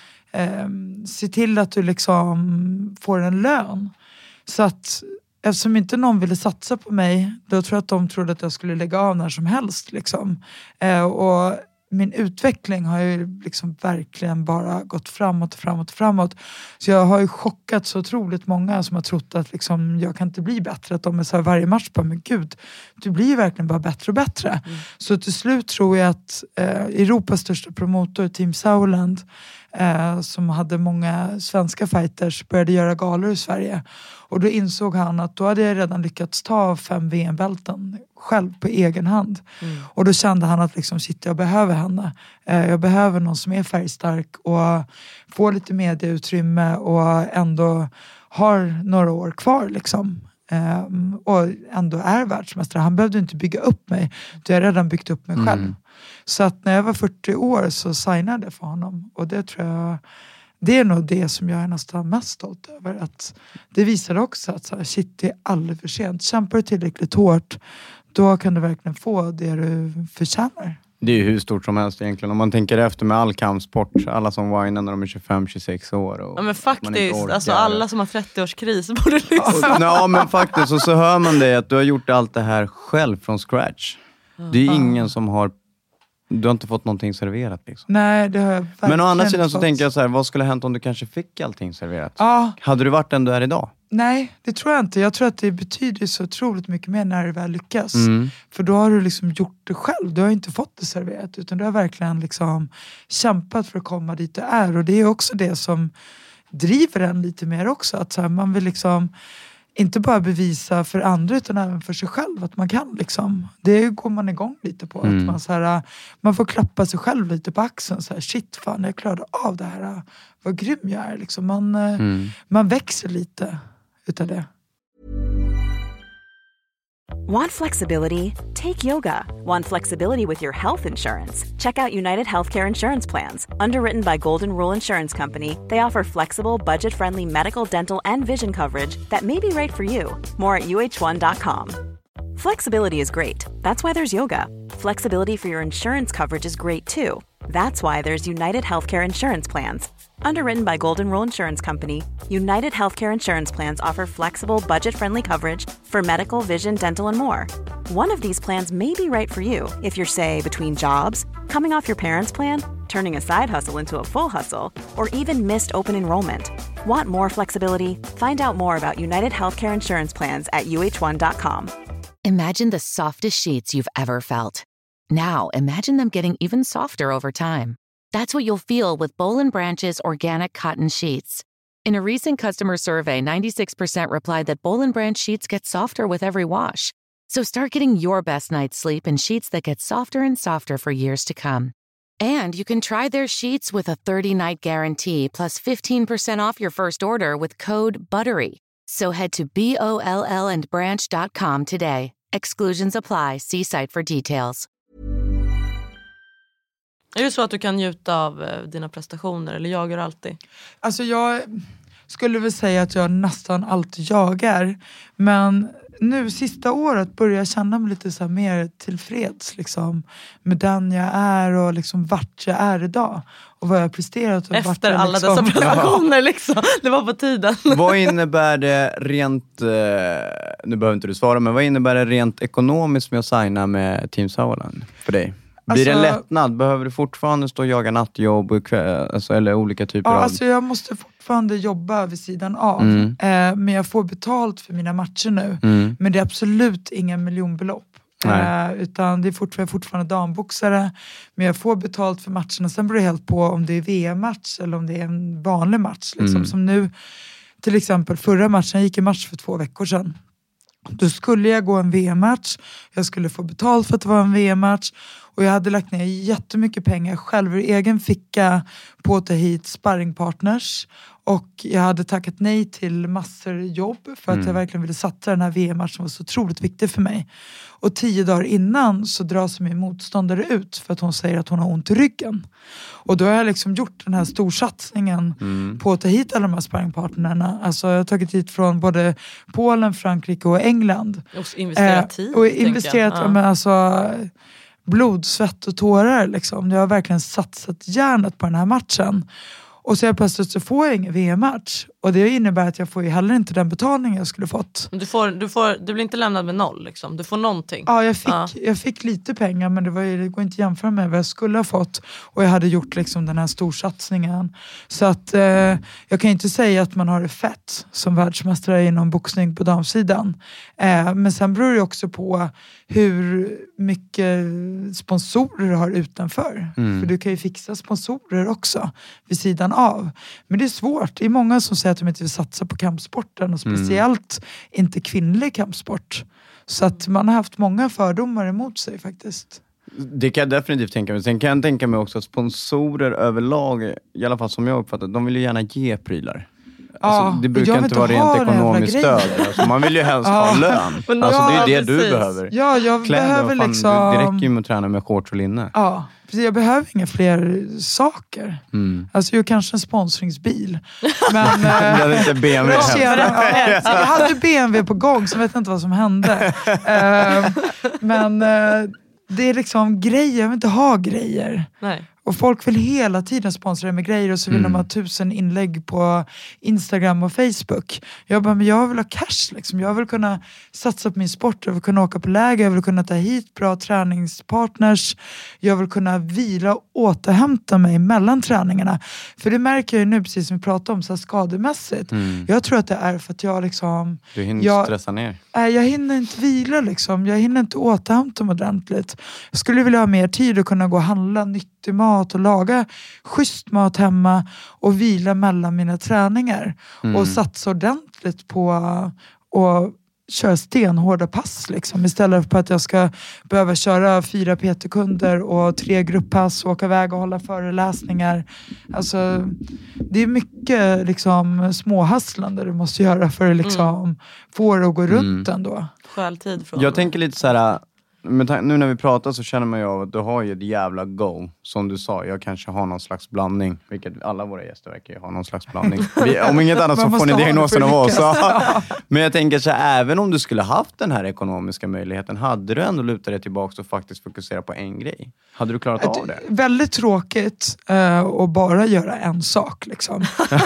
eh, ser till att du liksom får en lön. Så att eftersom inte någon ville satsa på mig, då tror jag att de trodde att jag skulle lägga av när som helst. Liksom. Eh, och min utveckling har ju liksom verkligen bara gått framåt och framåt och framåt. Så jag har ju chockat så otroligt många som har trott att liksom, jag kan inte bli bättre. Att de är så här varje match på, men gud, du blir ju verkligen bara bättre och bättre. Mm. Så till slut tror jag att eh, Europas största promotor, Team Sauerland, eh, som hade många svenska fighters, började göra galor i Sverige. Och då insåg han att då hade jag redan lyckats ta fem V M-bälten själv på egen hand. Mm. Och då kände han att liksom, shit, jag behöver henne. Eh, jag behöver någon som är färgstark och får lite medieutrymme och ändå har några år kvar liksom. Eh, och ändå är världsmästare. Han behövde inte bygga upp mig. Jag har redan byggt upp mig själv. Mm. Så att när jag var fyrtio år så signade jag för honom. Och det tror jag... Det är nog det som jag är nästan mest stolt över. Att det visar också att så här, shit, det är aldrig för sent. Kämpar du tillräckligt hårt, då kan du verkligen få det du förtjänar. Det är ju hur stort som helst egentligen. Om man tänker efter med all kampsport. Alla som var innan när de är tjugofem till tjugosex år. Och ja men faktiskt, alltså alla som har trettio-årskris borde liksom... Ja men faktiskt, och så hör man dig att du har gjort allt det här själv från scratch. Det är ju ingen som har... Du har inte fått någonting serverat liksom. Nej, det har jag verkligen. Men å andra sidan så tänker jag så här, vad skulle ha hänt om du kanske fick allting serverat? Ja. Hade du varit den du är idag? Nej, det tror jag inte. Jag tror att det betyder så otroligt mycket mer när du väl lyckas. Mm. För då har du liksom gjort det själv. Du har inte fått det serverat. Utan du har verkligen liksom kämpat för att komma dit du är. Och det är också det som driver en lite mer också. Att så här, man vill liksom... Inte bara bevisa för andra utan även för sig själv att man kan liksom. Det går man igång lite på. Mm. Att man, så här, man får klappa sig själv lite på axeln. Så här, shit fan, jag klarade av det här. Vad grym jag är. Liksom. Man, mm. man växer lite utav det. Want flexibility? Take yoga. Want flexibility with your health insurance? Check out United Healthcare Insurance Plans. Underwritten by Golden Rule Insurance Company, they offer flexible, budget-friendly medical, dental, and vision coverage that may be right for you. More at U H one dot com. Flexibility is great. That's why there's yoga. Flexibility for your insurance coverage is great too. That's why there's United Healthcare Insurance Plans. Underwritten by Golden Rule Insurance Company, United Healthcare Insurance Plans offer flexible, budget-friendly coverage for medical, vision, dental, and more. One of these plans may be right for you if you're, say, between jobs, coming off your parents' plan, turning a side hustle into a full hustle, or even missed open enrollment. Want more flexibility? Find out more about United Healthcare Insurance Plans at U H one dot com. Imagine the softest sheets you've ever felt. Now, imagine them getting even softer over time. That's what you'll feel with Boll and Branch's organic cotton sheets. In a recent customer survey, ninety-six percent replied that Boll and Branch sheets get softer with every wash. So start getting your best night's sleep in sheets that get softer and softer for years to come. And you can try their sheets with a thirty-night guarantee plus fifteen percent off your first order with code BUTTERY. So head to B O L L and branch dot com today. Exclusions apply. See site for details. Är det så att du kan njuta av dina prestationer eller jagar alltid? Alltså jag skulle väl säga att jag nästan alltid jagar. Men nu sista året börjar jag känna mig lite så här mer tillfreds liksom, med den jag är och liksom vart jag är idag. Och vad jag har presterat. Och efter vart jag, alla liksom, dessa prestationer liksom. Det var på tiden. Vad innebär det rent, eh, nu behöver inte du svara, men vad innebär det rent ekonomiskt med att signa med Team Sauerland för dig? Blir alltså, det en lättnad? Behöver du fortfarande stå och jaga nattjobb och kväll, alltså, eller olika typer ja, av... alltså jag måste fortfarande jobba vid sidan av. Mm. Eh, men jag får betalt för mina matcher nu. Mm. Men det är absolut inga miljonbelopp. Eh, utan det är fortfarande, fortfarande damboxare. Men jag får betalt för matcherna. Sen beror det helt på om det är V M-match eller om det är en vanlig match. Liksom. Mm. Som nu, till exempel förra matchen, jag gick i match för två veckor sedan. Då skulle jag gå en V M-match. Jag skulle få betalt för att det var en V M-match. Och jag hade lagt ner jättemycket pengar själv ur egen ficka på att ta hit sparringpartners. Och jag hade tackat nej till massor jobb för att mm. jag verkligen ville satsa den här V M-matchen som var så otroligt viktig för mig. Och tio dagar innan så dras min motståndare ut för att hon säger att hon har ont i ryggen. Och då har jag liksom gjort den här storsatsningen mm. på att ta hit alla de här sparringpartnerna. Alltså jag har tagit hit från både Polen, Frankrike och England. Och investerat tid. Eh, och investerat, ja. Men alltså... blod, svett och tårar liksom. Jag har verkligen satsat hjärnet på den här matchen. Och så jag plötsligt så får jag ingen V M-match. Och det innebär att jag får ju heller inte den betalning jag skulle fått. Du, får, du, får, du blir inte lämnad med noll liksom. Du får någonting. Ja, jag fick, ja. jag fick lite pengar. Men det, var, det går inte att jämföra med vad jag skulle ha fått. Och jag hade gjort liksom den här storsatsningen. Så att eh, jag kan inte säga att man har det fett som världsmästare inom boxning på damsidan. Eh, men sen beror det också på hur mycket sponsorer du har utanför. Mm. För du kan ju fixa sponsorer också vid sidan av. Men det är svårt. Det är många som säger att de inte vill satsa på kampsporten. Och speciellt mm. inte kvinnlig kampsport. Så att man har haft många fördomar emot sig faktiskt. Det kan jag definitivt tänka mig. Sen kan jag tänka mig också att sponsorer överlag, i alla fall som jag uppfattat, de vill ju gärna ge prylar. Alltså, ja, det brukar inte vara rent ekonomiskt stöd. Alltså, man vill ju helst ja. ha lön. Alltså, ja, det är ju det precis. du behöver. Ja, jag Kläder, behöver fan, liksom... Det räcker ju med att träna med shorts och linne. Ja, jag behöver inga fler saker. Mm. Alltså jag kanske en sponsringsbil. Men det är inte B M W. Jag, ja, jag hade B M W på gång så jag vet inte vad som hände. uh, men uh, det är liksom grejer, jag vill inte ha grejer. Nej. Och folk vill hela tiden sponsra med grejer och så vill mm. de ha tusen inlägg på Instagram och Facebook. Jag bara, men jag vill ha cash liksom. Jag vill kunna satsa på min sport. Jag vill kunna åka på läger. Jag vill kunna ta hit bra träningspartners. Jag vill kunna vila och återhämta mig mellan träningarna. För det märker jag ju nu, precis som vi pratade om, så här skademässigt. Mm. Jag tror att det är för att jag liksom... Du hinner jag, stressa ner. Nej, jag hinner inte vila liksom. Jag hinner inte återhämta mig ordentligt. Jag skulle vilja ha mer tid att kunna gå och handla nyttig mat och laga schysst mat hemma och vila mellan mina träningar. Mm. Och satsa ordentligt på att köra stenhårda pass liksom. Istället för att jag ska behöva köra fyra P T-kunder och tre grupppass och åka iväg och hålla föreläsningar. Alltså, det är mycket liksom småhasslande du måste göra för att liksom mm. få det att gå runt mm. ändå. Själtid från jag det. tänker lite så här. Men nu när vi pratar så känner man ju av att du har ju ett jävla go. Som du sa, jag kanske har någon slags blandning. Vilket alla våra gäster verkar ju ha någon slags blandning. Vi, om inget annat så får ni diagnosen av oss. Men jag tänker så här, även om du skulle haft den här ekonomiska möjligheten, hade du ändå lutat dig tillbaka och faktiskt fokusera på en grej? Hade du klarat av det? Väldigt tråkigt uh, att bara göra en sak liksom. det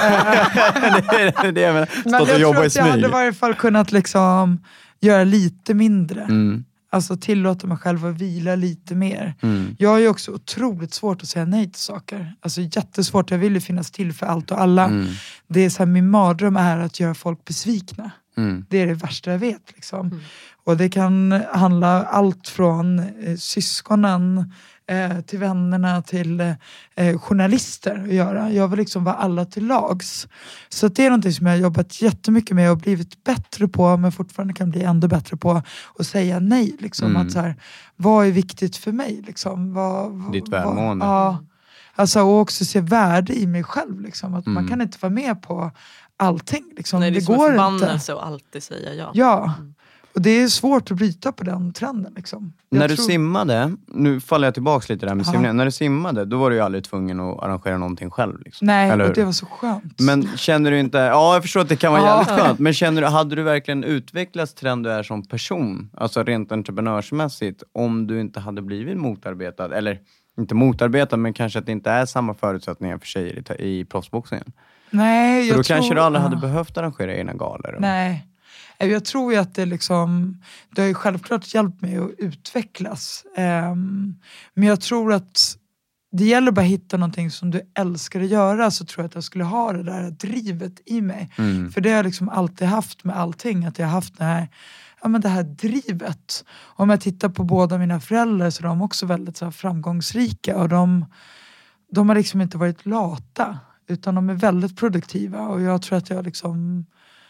är det jag menar. Stått Men jag och jobba tror i att jag hade i varje fall kunnat liksom göra lite mindre. Mm. Alltså tillåta mig själv att vila lite mer. Mm. Jag har ju också otroligt svårt att säga nej till saker. Alltså jättesvårt. Jag vill ju finnas till för allt och alla. Mm. Det är så här, min mardröm är att göra folk besvikna. Mm. Det är det värsta jag vet liksom. Mm. Och det kan handla allt från eh, syskonen eh, till vännerna till eh, journalister att göra. Jag vill liksom vara alla till lags. Så det är någonting som jag har jobbat jättemycket med och blivit bättre på, men fortfarande kan bli ändå bättre på att säga nej. Liksom. Mm. Att så här, vad är viktigt för mig? Liksom? Vad, vad, Ditt välmående. Vad, ja. Alltså, och också se värde i mig själv. Liksom. Att mm. man kan inte vara med på allting. Liksom. Nej, det är det som går en förbannelse inte. att alltid säga ja. Ja. Mm. Och det är svårt att bryta på den trenden liksom. Jag när tror... du simmade, nu faller jag tillbaka lite där med simningen. När du simmade, då var du ju aldrig tvungen att arrangera någonting själv. Liksom. Nej, och det var så skönt. Men känner du inte, ja jag förstår att det kan vara jävligt skönt. Men känner du, hade du verkligen utvecklats till den du är som person? Alltså rent entreprenörsmässigt. Om du inte hade blivit motarbetad. Eller inte motarbetad, men kanske att det inte är samma förutsättningar för tjejer i, i proffsboxningen. Nej, jag för då tror... kanske du aldrig hade behövt arrangera egna galor. Och... Nej. Jag tror ju att det liksom, det har ju självklart hjälpt mig att utvecklas. Um, men jag tror att det gäller bara att hitta någonting som du älskar att göra, så tror jag att jag skulle ha det där drivet i mig. Mm. För det har jag liksom alltid haft med allting, att jag har haft det här, ja, men det här drivet. Om jag tittar på båda mina föräldrar så är de också väldigt så här framgångsrika, och de, de har liksom inte varit lata, utan de är väldigt produktiva, och jag tror att jag liksom...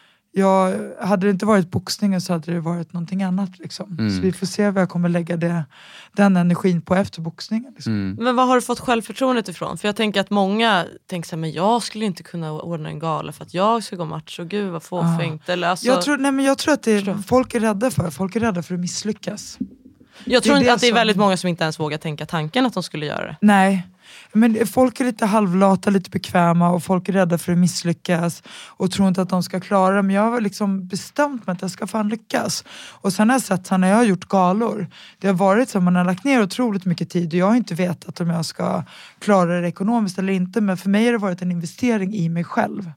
Jag, hade det inte varit boxningen så hade det varit någonting annat liksom. Mm. Så vi får se vad jag kommer lägga det, den energin på efter boxningen liksom. Mm. Men vad har du fått självförtroendet ifrån? För jag tänker att många tänker så här, men jag skulle inte kunna ordna en gala för att jag ska gå match, och gud vad fåfängt. Ah. Eller alltså... jag, tror, nej, men jag tror att det är, folk är rädda för folk är rädda för att misslyckas. Jag tror inte att det är som... väldigt många som inte ens vågar tänka tanken att de skulle göra det. Nej. Men folk är lite halvlata, lite bekväma, och folk är rädda för att misslyckas och tror inte att de ska klara det. Men jag har liksom bestämt mig att jag ska fan lyckas. Och sen har jag sett när jag har gjort galor, det har varit så att man har lagt ner otroligt mycket tid, och jag har inte vetat om jag ska klara det ekonomiskt eller inte. Men för mig har det varit en investering i mig själv.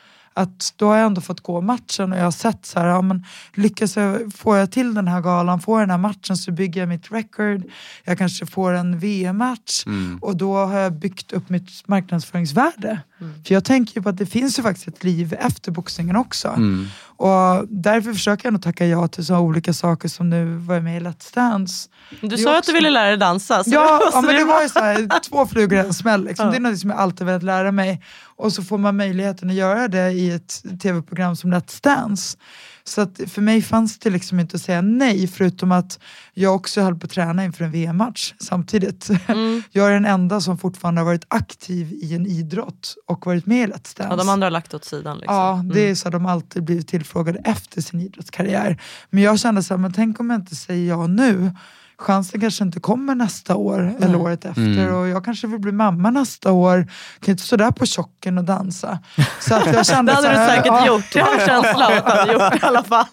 Att då har jag ändå fått gå matchen, och jag har sett så här, ja, men lyckas jag, får jag till den här galan, får jag den här matchen, så bygger jag mitt record. Jag kanske får en V M-match, mm. och då har jag byggt upp mitt marknadsföringsvärde. Mm. För jag tänker ju på att det finns ju faktiskt ett liv efter boxningen också. Mm. Och därför försöker jag nog tacka ja till så olika saker, som nu var jag med i Let's Dance. Du sa också... att du ville lära dig dansa. Så ja, det ja, men det var ju så här, två flugor i en smäll. Liksom. Ja. Det är något som jag alltid velat lära mig. Och så får man möjligheten att göra det i ett tv-program som Let's Dance. Så att för mig fanns det liksom inte att säga nej, förutom att jag också höll på att träna inför en V M-match samtidigt. Mm. Jag är den enda som fortfarande har varit aktiv i en idrott och varit med i Let's Dance. Ja, de andra har lagt åt sidan. Liksom. Ja, det är så att de alltid blivit tillfrågade efter sin idrottskarriär. Men jag kände så här, men tänk om jag inte säger ja nu. Chansen kanske inte kommer nästa år mm. eller året efter. Mm. Och jag kanske vill bli mamma nästa år. Kan inte stå där på chocken och dansa. Så att jag kände det hade så här, du säkert ja, gjort. Jag har en känsla av att du hade gjort det i alla fall.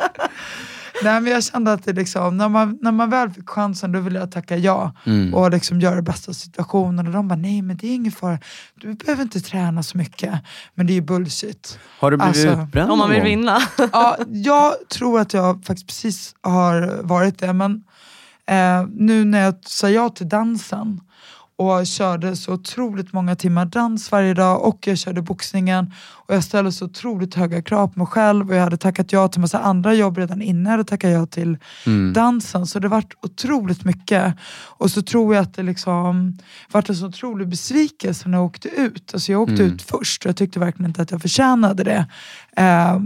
Nej, men jag kände att det liksom, när man, när man väl fick chansen, då ville jag tacka ja. Mm. Och liksom göra det bästa av situationen. Och de bara, nej men det är ingen fara. Du behöver inte träna så mycket. Men det är ju bullshit. Har du blivit alltså, utbränd? Om man vill vinna. Ja, jag tror att jag faktiskt precis har varit det. Men eh, nu när jag sa ja till dansen och körde så otroligt många timmar dans varje dag, och jag körde boxningen, och jag ställde så otroligt höga krav på mig själv, och jag hade tackat ja till massa andra jobb redan innan jag hade tackat ja till mm. dansen, så det vart otroligt mycket. Och så tror jag att det liksom vart en så otrolig besvikelse när jag åkte ut. Alltså jag åkte mm. ut först, och jag tyckte verkligen inte att jag förtjänade det. Eh,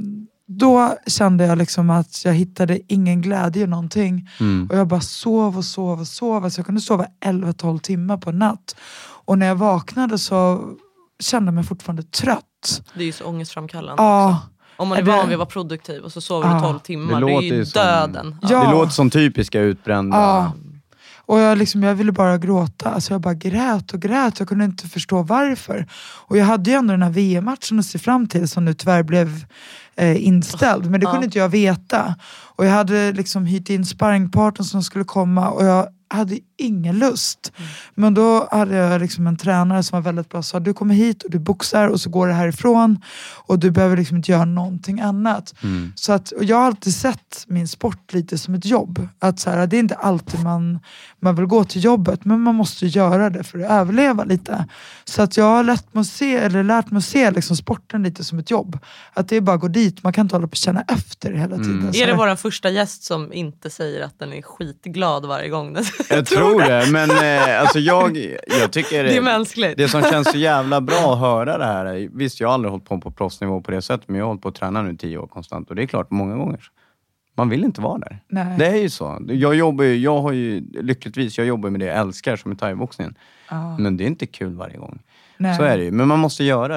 Då kände jag liksom att jag hittade ingen glädje i någonting. Mm. Och jag bara sov och sov och sov. Så jag kunde sova elva tolv timmar på natt. Och när jag vaknade så kände jag mig fortfarande trött. Det är ju så ångestframkallande ja. också. Om man är van vid att vara produktiv och så sover du ja. tolv timmar. Det, det är ju som, döden. Ja. Det låter som typiska utbrända. Ja. Och jag, liksom, jag ville bara gråta. Alltså jag bara grät och grät. Jag kunde inte förstå varför. Och jag hade ju ändå den här V M-matchen att se fram till, som nu tyvärr blev eh, inställd. Men det kunde ja. inte jag veta. Och jag hade liksom hyrt in sparringpartnern som skulle komma. Och jag hade ingen lust. Mm. Men då hade jag liksom en tränare som var väldigt bra. Sa, du kommer hit och du boxar och så går det härifrån. Och du behöver liksom inte göra någonting annat. Mm. Så att, och jag har alltid sett min sport lite som ett jobb. Att så här, det är inte alltid man, man vill gå till jobbet. Men man måste göra det för att överleva lite. Så att jag har lärt mig att se, eller lärt mig att se liksom sporten lite som ett jobb. Att det är bara att gå dit. Man kan inte hålla på att känna efter hela tiden. Mm. Är det vår första gäst som inte säger att den är skitglad varje gång? Jag tror det, men eh, alltså jag, jag tycker det är mänskligt. Det som känns så jävla bra att höra det här. Visst, jag har aldrig hållit på på proffsnivå på det sättet, men jag har hållit på att träna nu tio år konstant. Och det är klart, många gånger. Man vill inte vara där. Nej. Det är ju så. Jag jobbar ju, jag har ju, lyckligtvis, jag jobbar med det jag älskar, som är thaiboxningen. Ah. Men det är inte kul varje gång. Nej. Så är det ju, men man måste göra det.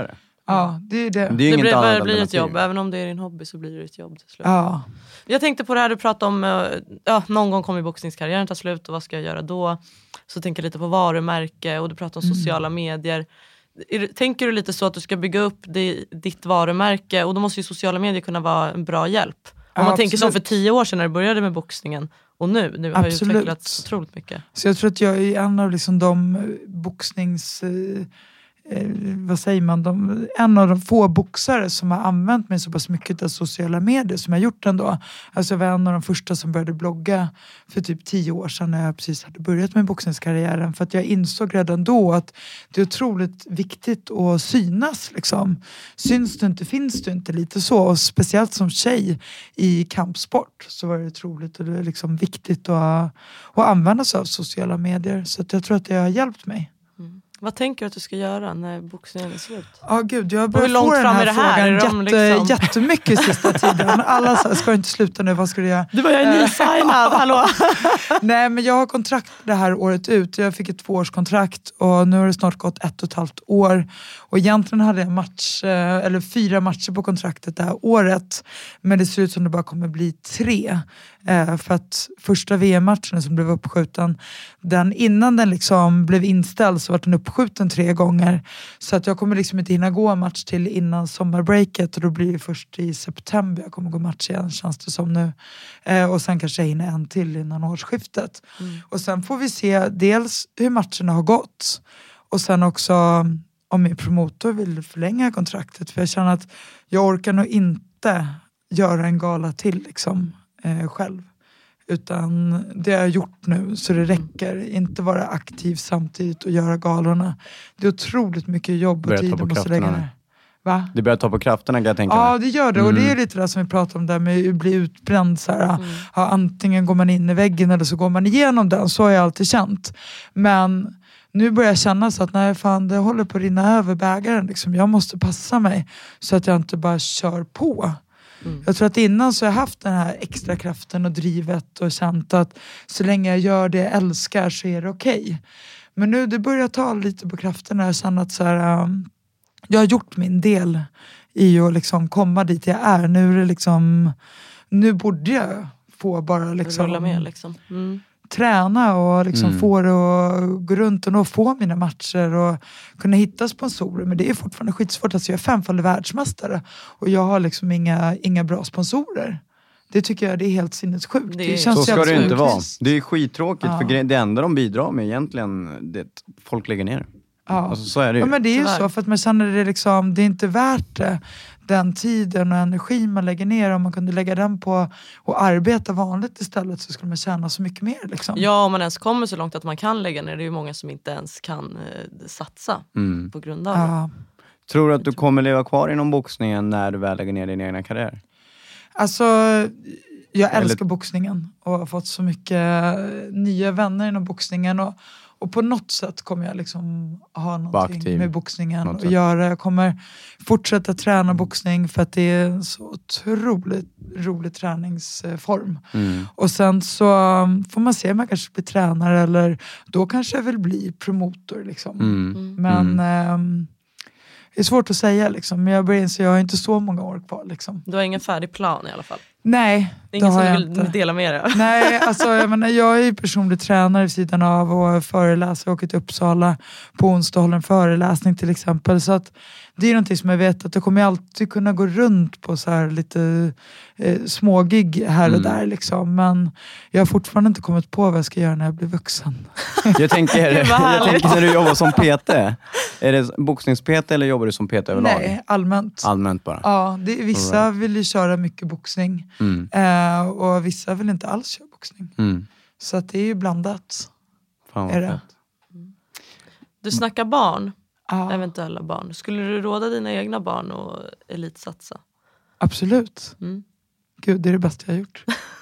Ja, det är det. Det, är det inget blir, annat blir ett alternativ. jobb. Även om det är din hobby så blir det ett jobb till slut. Ja. Jag tänkte på det här du pratade om. eh, Ja, någon gång kommer boxningskarriären ta slut och vad ska jag göra då? Så tänker jag lite på varumärke och du pratar om sociala medier. Är- Tänker du lite så att du ska bygga upp det, ditt varumärke och då måste ju sociala medier kunna vara en bra hjälp. Om Ja, man tänker som för absolut. tio år sedan när du började med boxningen och nu, nu har ju Absolut. utvecklats otroligt mycket. Så jag tror att jag är en av liksom de boxnings... Eh, eh, vad säger man? De, en av de få boxare som har använt mig så pass mycket av sociala medier som jag gjort ändå. Alltså jag var en av de första som började blogga för typ tio år sedan när jag precis hade börjat med boxningskarriären. För att jag insåg redan då att det är otroligt viktigt att synas. Liksom. Syns du inte, finns du inte, lite så. Och speciellt som tjej i kampsport så var det otroligt och det är liksom viktigt att, att använda sig av sociala medier. Så att jag tror att det har hjälpt mig. Vad tänker du att du ska göra när boxningen är slut? Ja gud, jag hur börjar långt få den fram här, är det här? frågan Är de jätte, liksom- jättemycket sista tiden. Alla sa, ska du inte sluta nu, vad ska du göra? Du var jag nysignad, hallå! Nej men jag har kontrakt det här året ut. Jag fick ett tvåårskontrakt och nu har det snart gått ett och ett halvt år. Och egentligen hade jag match, eh, eller fyra matcher på kontraktet det här året. Men det ser ut som det bara kommer bli tre. Eh, för att första V M-matchen som blev uppskjuten, den innan den liksom blev inställd så var den uppskjuten tre gånger. Så att jag kommer liksom inte hinna gå en match till innan sommarbreaket och då blir det först i september jag kommer gå match igen, känns det som nu. Eh, och sen kanske jag hinner en till innan årsskiftet. Mm. Och sen får vi se dels hur matcherna har gått och sen också om min promotor vill förlänga kontraktet. För jag känner att jag orkar nog inte göra en gala till liksom, eh, själv. Utan det har jag gjort nu så det räcker. Inte vara aktiv samtidigt och göra galorna. Det är otroligt mycket jobb och tid du måste lägga ner. Va? Det börjar ta på krafterna kan jag tänka Ja mig. det gör det och det är lite det som vi pratar om där med att bli utbränd. Så här, mm. ja, antingen går man in i väggen eller så går man igenom den. Så har jag alltid känt. Men nu börjar jag känna så att nej fan det håller på att rinna över bägaren. Liksom. Jag måste passa mig så att jag inte bara kör på. Mm. Jag tror att innan så har jag haft den här extra kraften och drivet och känt att så länge jag gör det jag älskar så är det okej. Okay. Men nu det börjar ta lite på kraften och jag känner att så här, um, jag har gjort min del i att liksom komma dit jag är. Nu är det liksom, nu borde jag få bara liksom, rulla med liksom. Mm. träna och liksom Mm. få det att gå runt och få mina matcher och kunna hitta sponsorer. Men det är fortfarande skitsvårt. Alltså jag är femfaldig världsmästare och jag har liksom inga, inga bra sponsorer. Det tycker jag det är helt sinnessjukt. Det är, det känns så ska det inte vara. orättvist. Det är skittråkigt Ja. för gre- det enda de bidrar med egentligen det är att folk lägger ner. Ja. Alltså så är det ju. Ja men det är ju Tyvärr. så för att man känner det liksom, det är inte värt det. Den tiden och energin man lägger ner, om man kunde lägga den på att arbeta vanligt istället så skulle man tjäna så mycket mer liksom. Ja, om man ens kommer så långt att man kan lägga ner. Det är ju många som inte ens kan eh, satsa Mm. på grund av det. Ja. Tror du att du kommer leva kvar inom boxningen när du väl lägger ner din egna karriär? Alltså, jag Eller- älskar boxningen och har fått så mycket nya vänner inom boxningen och, och på något sätt kommer jag liksom ha någonting aktiv. med boxningen Något att sätt. göra. Jag kommer fortsätta träna boxning för att det är en så otroligt rolig träningsform. Mm. Och sen så um, får man se om jag kanske blir tränare eller då kanske jag vill bli promotor liksom. Mm. Men ehm, det är svårt att säga liksom. Men jag börjar inse jag har inte så många år kvar liksom. Du har ingen färdig plan i alla fall. Nej, Det är det ingen har som jag du vill inte. dela med dig. Nej, alltså jag menar, jag är ju personlig tränare vid sidan av och föreläser. Jag åker till Uppsala på onsdag och håller en föreläsning till exempel. Så att det är någonting som jag vet att jag kommer alltid kunna gå runt på så här lite eh, smågig här och Mm. där liksom. Men jag har fortfarande inte kommit på vad jag ska göra när jag blir vuxen. Jag tänker, Gud, vad jag härligt. tänker när du jobbar som P T. Är det boxnings-P T eller jobbar du som P T överlag? Nej, allmänt. Allmänt bara. Ja, det, vissa All right. vill ju köra mycket boxning. Mm. Eh, och vissa vill inte alls köra boxning. Mm. Så att det är ju blandat. Fan Är vad det? fett. Du snackar barn, Ja, eventuella barn. Skulle du råda dina egna barn att elitsatsa? absolut. Mm. Gud, det är det bästa jag har gjort.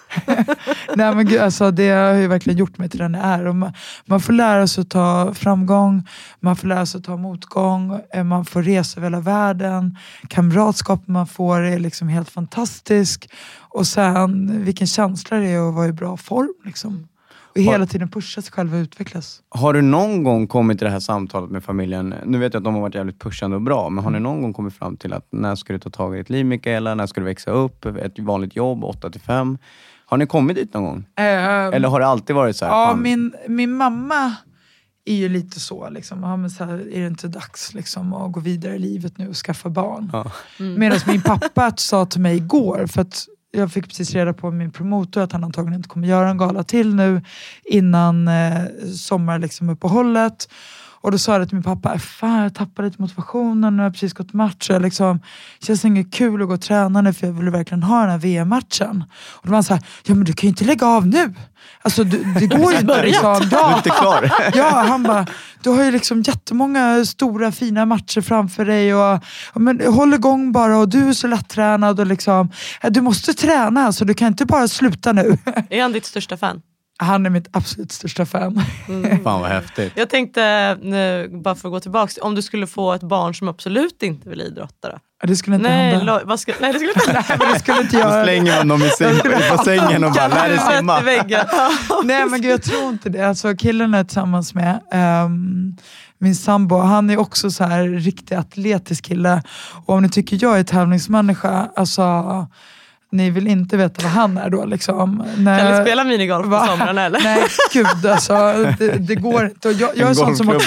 Nej men gud, alltså, det har ju verkligen gjort mig till den jag är. Och man, man får lära sig att ta framgång, man får lära sig att ta motgång, eh, man får resa över hela världen. Kamratskap man får är liksom helt fantastisk. Och sen vilken känsla det är att vara i bra form liksom. Och hela tiden pusha sig själv och utvecklas. Har du någon gång kommit till det här samtalet med familjen? Nu vet jag att de har varit jävligt pushande och bra. Men har ni någon gång kommit fram till att när ska du ta tag i ditt liv, Mikaela? När ska du växa upp? Ett vanligt jobb, åtta till fem. Har ni kommit dit någon gång? Um, Eller har det alltid varit så här? Ja, fan? min, min mamma är ju lite så. Liksom. Ja, men så här, är det inte dags liksom, att gå vidare i livet nu och skaffa barn? Ja. Mm. Medan min pappa sa till mig igår, för att jag fick precis reda på min promotor att han antagligen inte kommer göra en gala till nu innan eh, sommar liksom, uppehållet. Och då sa jag till min pappa, fan jag tappade lite motivationen, jag har precis gått match. Jag liksom, det känns inget kul att gå och träna nu för jag vill verkligen ha den här V M-matchen. Och då var han så här, ja men du kan ju inte lägga av nu. Alltså du, det går ju inte liksom. Ja, du är inte klar. Ja, han bara, du har ju liksom jättemånga stora fina matcher framför dig. Och, och men, håll igång bara och du är så lättränad och liksom, du måste träna så du kan inte bara sluta nu. Är han ditt största fan? Han är mitt absolut största fan. Mm. Fan vad häftigt. Jag tänkte, nu, bara för att gå tillbaka, om du skulle få ett barn som absolut inte vill idrotta då? Det skulle inte nej, hända. Lo- vad ska, nej, det skulle inte hända. Nej, det skulle inte göra. Då slänger man dem i säng, på sängen och bara lär dig simma. Nej, men gud, jag tror inte det. Alltså, killen är tillsammans med um, min sambo. Han är också så här riktigt atletisk kille. Och om ni tycker jag är tävlingsmänniska, alltså... Ni vill inte veta vad han är då liksom. När, kan du spela minigolf på sommaren eller? Nej, gud alltså. Det, det går inte. Och jag, jag är sån som också...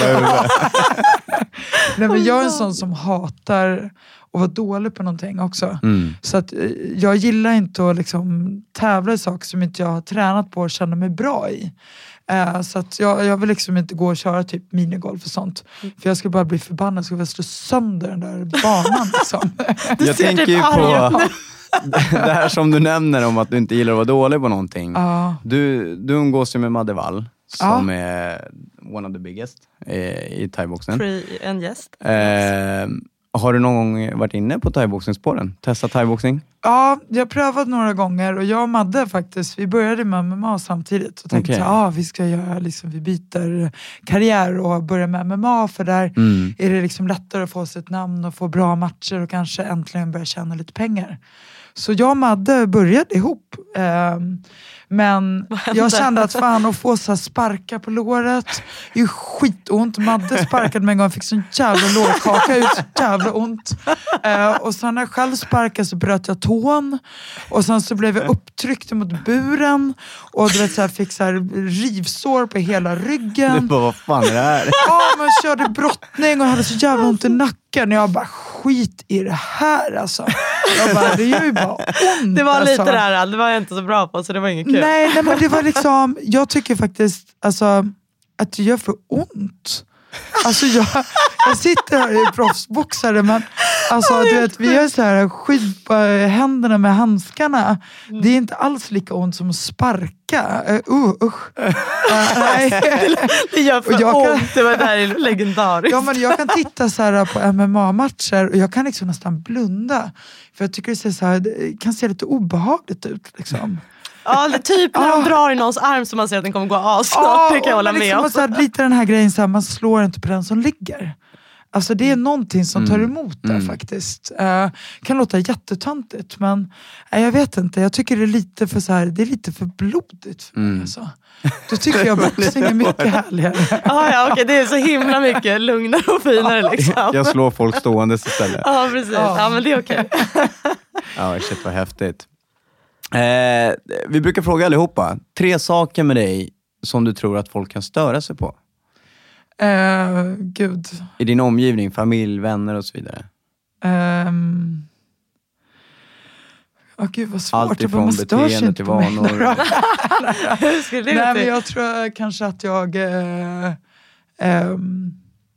Nej, men jag är en sån som hatar att vara dålig på någonting också. Mm. Så att jag gillar inte att liksom tävla i saker som inte jag har tränat på och känner mig bra i. Uh, så att jag, jag vill liksom inte gå och köra typ minigolf och sånt. För jag ska bara bli förbannad. Jag ska väl slå sönder den där banan liksom. Jag tänker ju på... Det här som du nämner om att du inte gillar att vara dålig på någonting. Uh. Du, du umgås ju med Madde Wall som uh. är one of the biggest eh, i thaiboxen. Free and yes. Eh, har du någon gång varit inne på thaiboxningsspåren? Testat thaiboxning? Ja, jag har prövat några gånger och jag och Madde faktiskt, vi började med M M A samtidigt och tänkte okay. att ah, vi ska göra, liksom, vi byter karriär och börja med M M A för där mm. är det liksom lättare att få sitt namn och få bra matcher och kanske äntligen börja tjäna lite pengar. Så jag och Madde började ihop. Um, men jag kände att fan att få så här sparka på låret är ju skitont. Madde sparkade mig en gång och fick sån jävla lårkaka ut. Så jävla ont. Uh, och sen när jag själv sparkade så bröt jag tån. Och sen så blev jag upptryckt mot buren. Och du vet så här, fick så här rivsår på hela ryggen. Du bara, vad fan är det här? Ja, man körde brottning och hade så jävla ont i nacken. Jag bara, skit i det här alltså. Jag bara, det gör ju bara ont. Det var alltså. lite det här, det var jag inte så bra på så det var inget kul. Nej, nej men det var liksom, jag tycker faktiskt alltså, att det gör för ont. Alltså jag, jag sitter här i proffsboxare men alltså du vet, vi gör så här skit på händerna med handskarna. Mm. Det är inte alls lika ont som att sparka. Uh, usch. Uh, nej. Det gör för jag ont, kan, det var där legendariskt. Ja, men jag kan titta så här på M M A-matcher och jag kan liksom nästan blunda. För jag tycker det, ser så här, det kan se lite obehagligt ut liksom. Ja, typ när de drar i någons arm så man ser att den kommer gå av snart. Oh, det kan jag hålla med liksom, om. Så här, lite den här grejen så här, man slår inte på den som ligger. Alltså det är någonting som tar emot det mm. faktiskt. Uh, kan låta jättetöntigt men uh, jag vet inte. Jag tycker det är lite för så här, det är lite för blodigt för mig. Mm. Alltså. Då tycker jag boxning är mycket härligare. ah, ja, okay. Det är så himla mycket lugnare och finare liksom. Jag slår folk stående istället. Ja, ah, precis. Ja, ah, men det är okej. Okay. Ja, shit vad häftigt. Eh, vi brukar fråga allihopa. Tre saker med dig som du tror att folk kan störa sig på. Uh, gud. I din omgivning, familj, vänner och så vidare. Um, oh, gud vad svårt. Allt ifrån beteende till vanor. Hur skulle det Nej, men jag tror kanske att jag uh, um,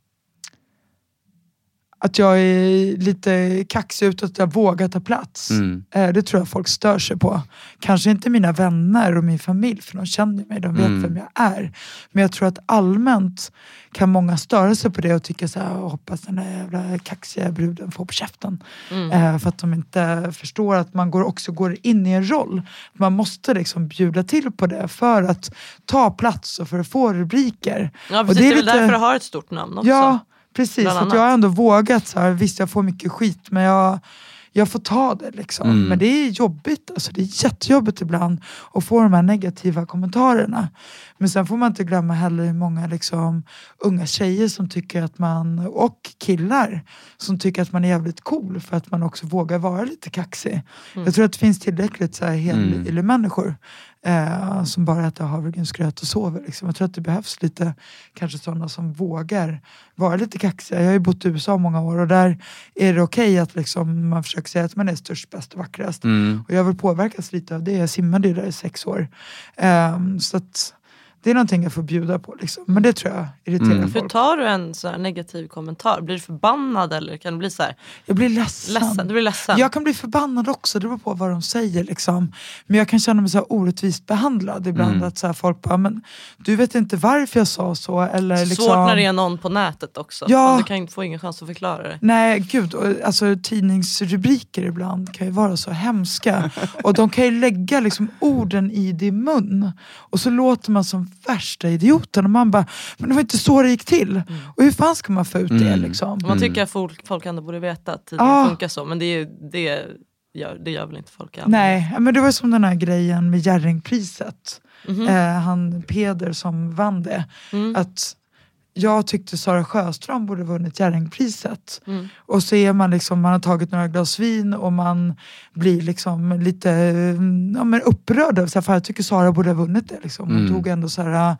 att jag är lite kaxig ut att jag vågar ta plats. Mm. Eh, det tror jag folk stör sig på. Kanske inte mina vänner och min familj, för de känner mig, de vet mm. vem jag är. Men jag tror att allmänt kan många störa sig på det och tycka så här, hoppas den där jävla kaxiga bruden får på käften. Mm. Eh, för att de inte förstår att man går, också går in i en roll. Man måste liksom bjuda till på det för att ta plats och för att få rubriker. Ja, precis, och det är, det är lite, väl därför du har ett stort namn också. Ja, precis, att jag har ändå vågat så här, visst jag får mycket skit men jag, jag får ta det liksom. Mm. Men det är jobbigt, alltså det är jättejobbigt ibland att få de här negativa kommentarerna. Men sen får man inte glömma heller hur många liksom unga tjejer som tycker att man, och killar som tycker att man är jävligt cool för att man också vågar vara lite kaxig. Mm. Jag tror att det finns tillräckligt så här helylle mm. människor eh, som bara äter havregrynsgröt och sover liksom. Jag tror att det behövs lite kanske sådana som vågar vara lite kaxiga. Jag har ju bott i U S A många år och där är det okej att liksom man försöker säga att man är störst, bäst och vackrast. Mm. Och jag vill påverkas lite av det. Jag simmade ju där i sex år. Um, så att det är någonting jag får bjuda på liksom. Men det tror jag irriterar mm. folk. Hur tar du en så här negativ kommentar? Blir du förbannad eller kan du bli så här? Jag blir ledsen. ledsen. Du blir ledsen. Jag kan bli förbannad också. Det beror på vad de säger liksom. Men jag kan känna mig så här orättvist behandlad ibland. Mm. Att så här, folk bara, men du vet inte varför jag sa så. Eller, liksom... Svårt när det är någon på nätet också. Ja. Du kan få ingen chans att förklara det. Nej, gud. Alltså tidningsrubriker ibland kan ju vara så hemska. Och de kan ju lägga liksom orden i din mun. Och så låter man som värsta idioten och man bara, men det var inte så det gick till. Mm. Och hur fan ska man få ut mm. det liksom? Man tycker att folk, folk ändå borde veta att tiden ah. funkar så, men det, är, det, gör, det gör väl inte folk alldeles. Nej, men det var som den här grejen med Jerringpriset. Mm-hmm. Eh, han Peder som vann det. Mm. Att jag tyckte Sara Sjöström borde vunnit Jerringpriset. Mm. Och så är man liksom, man har tagit några glas vin och man blir liksom lite ja, men upprörd av så här, för jag tycker Sara borde ha vunnit det liksom. Hon mm. tog ändå så här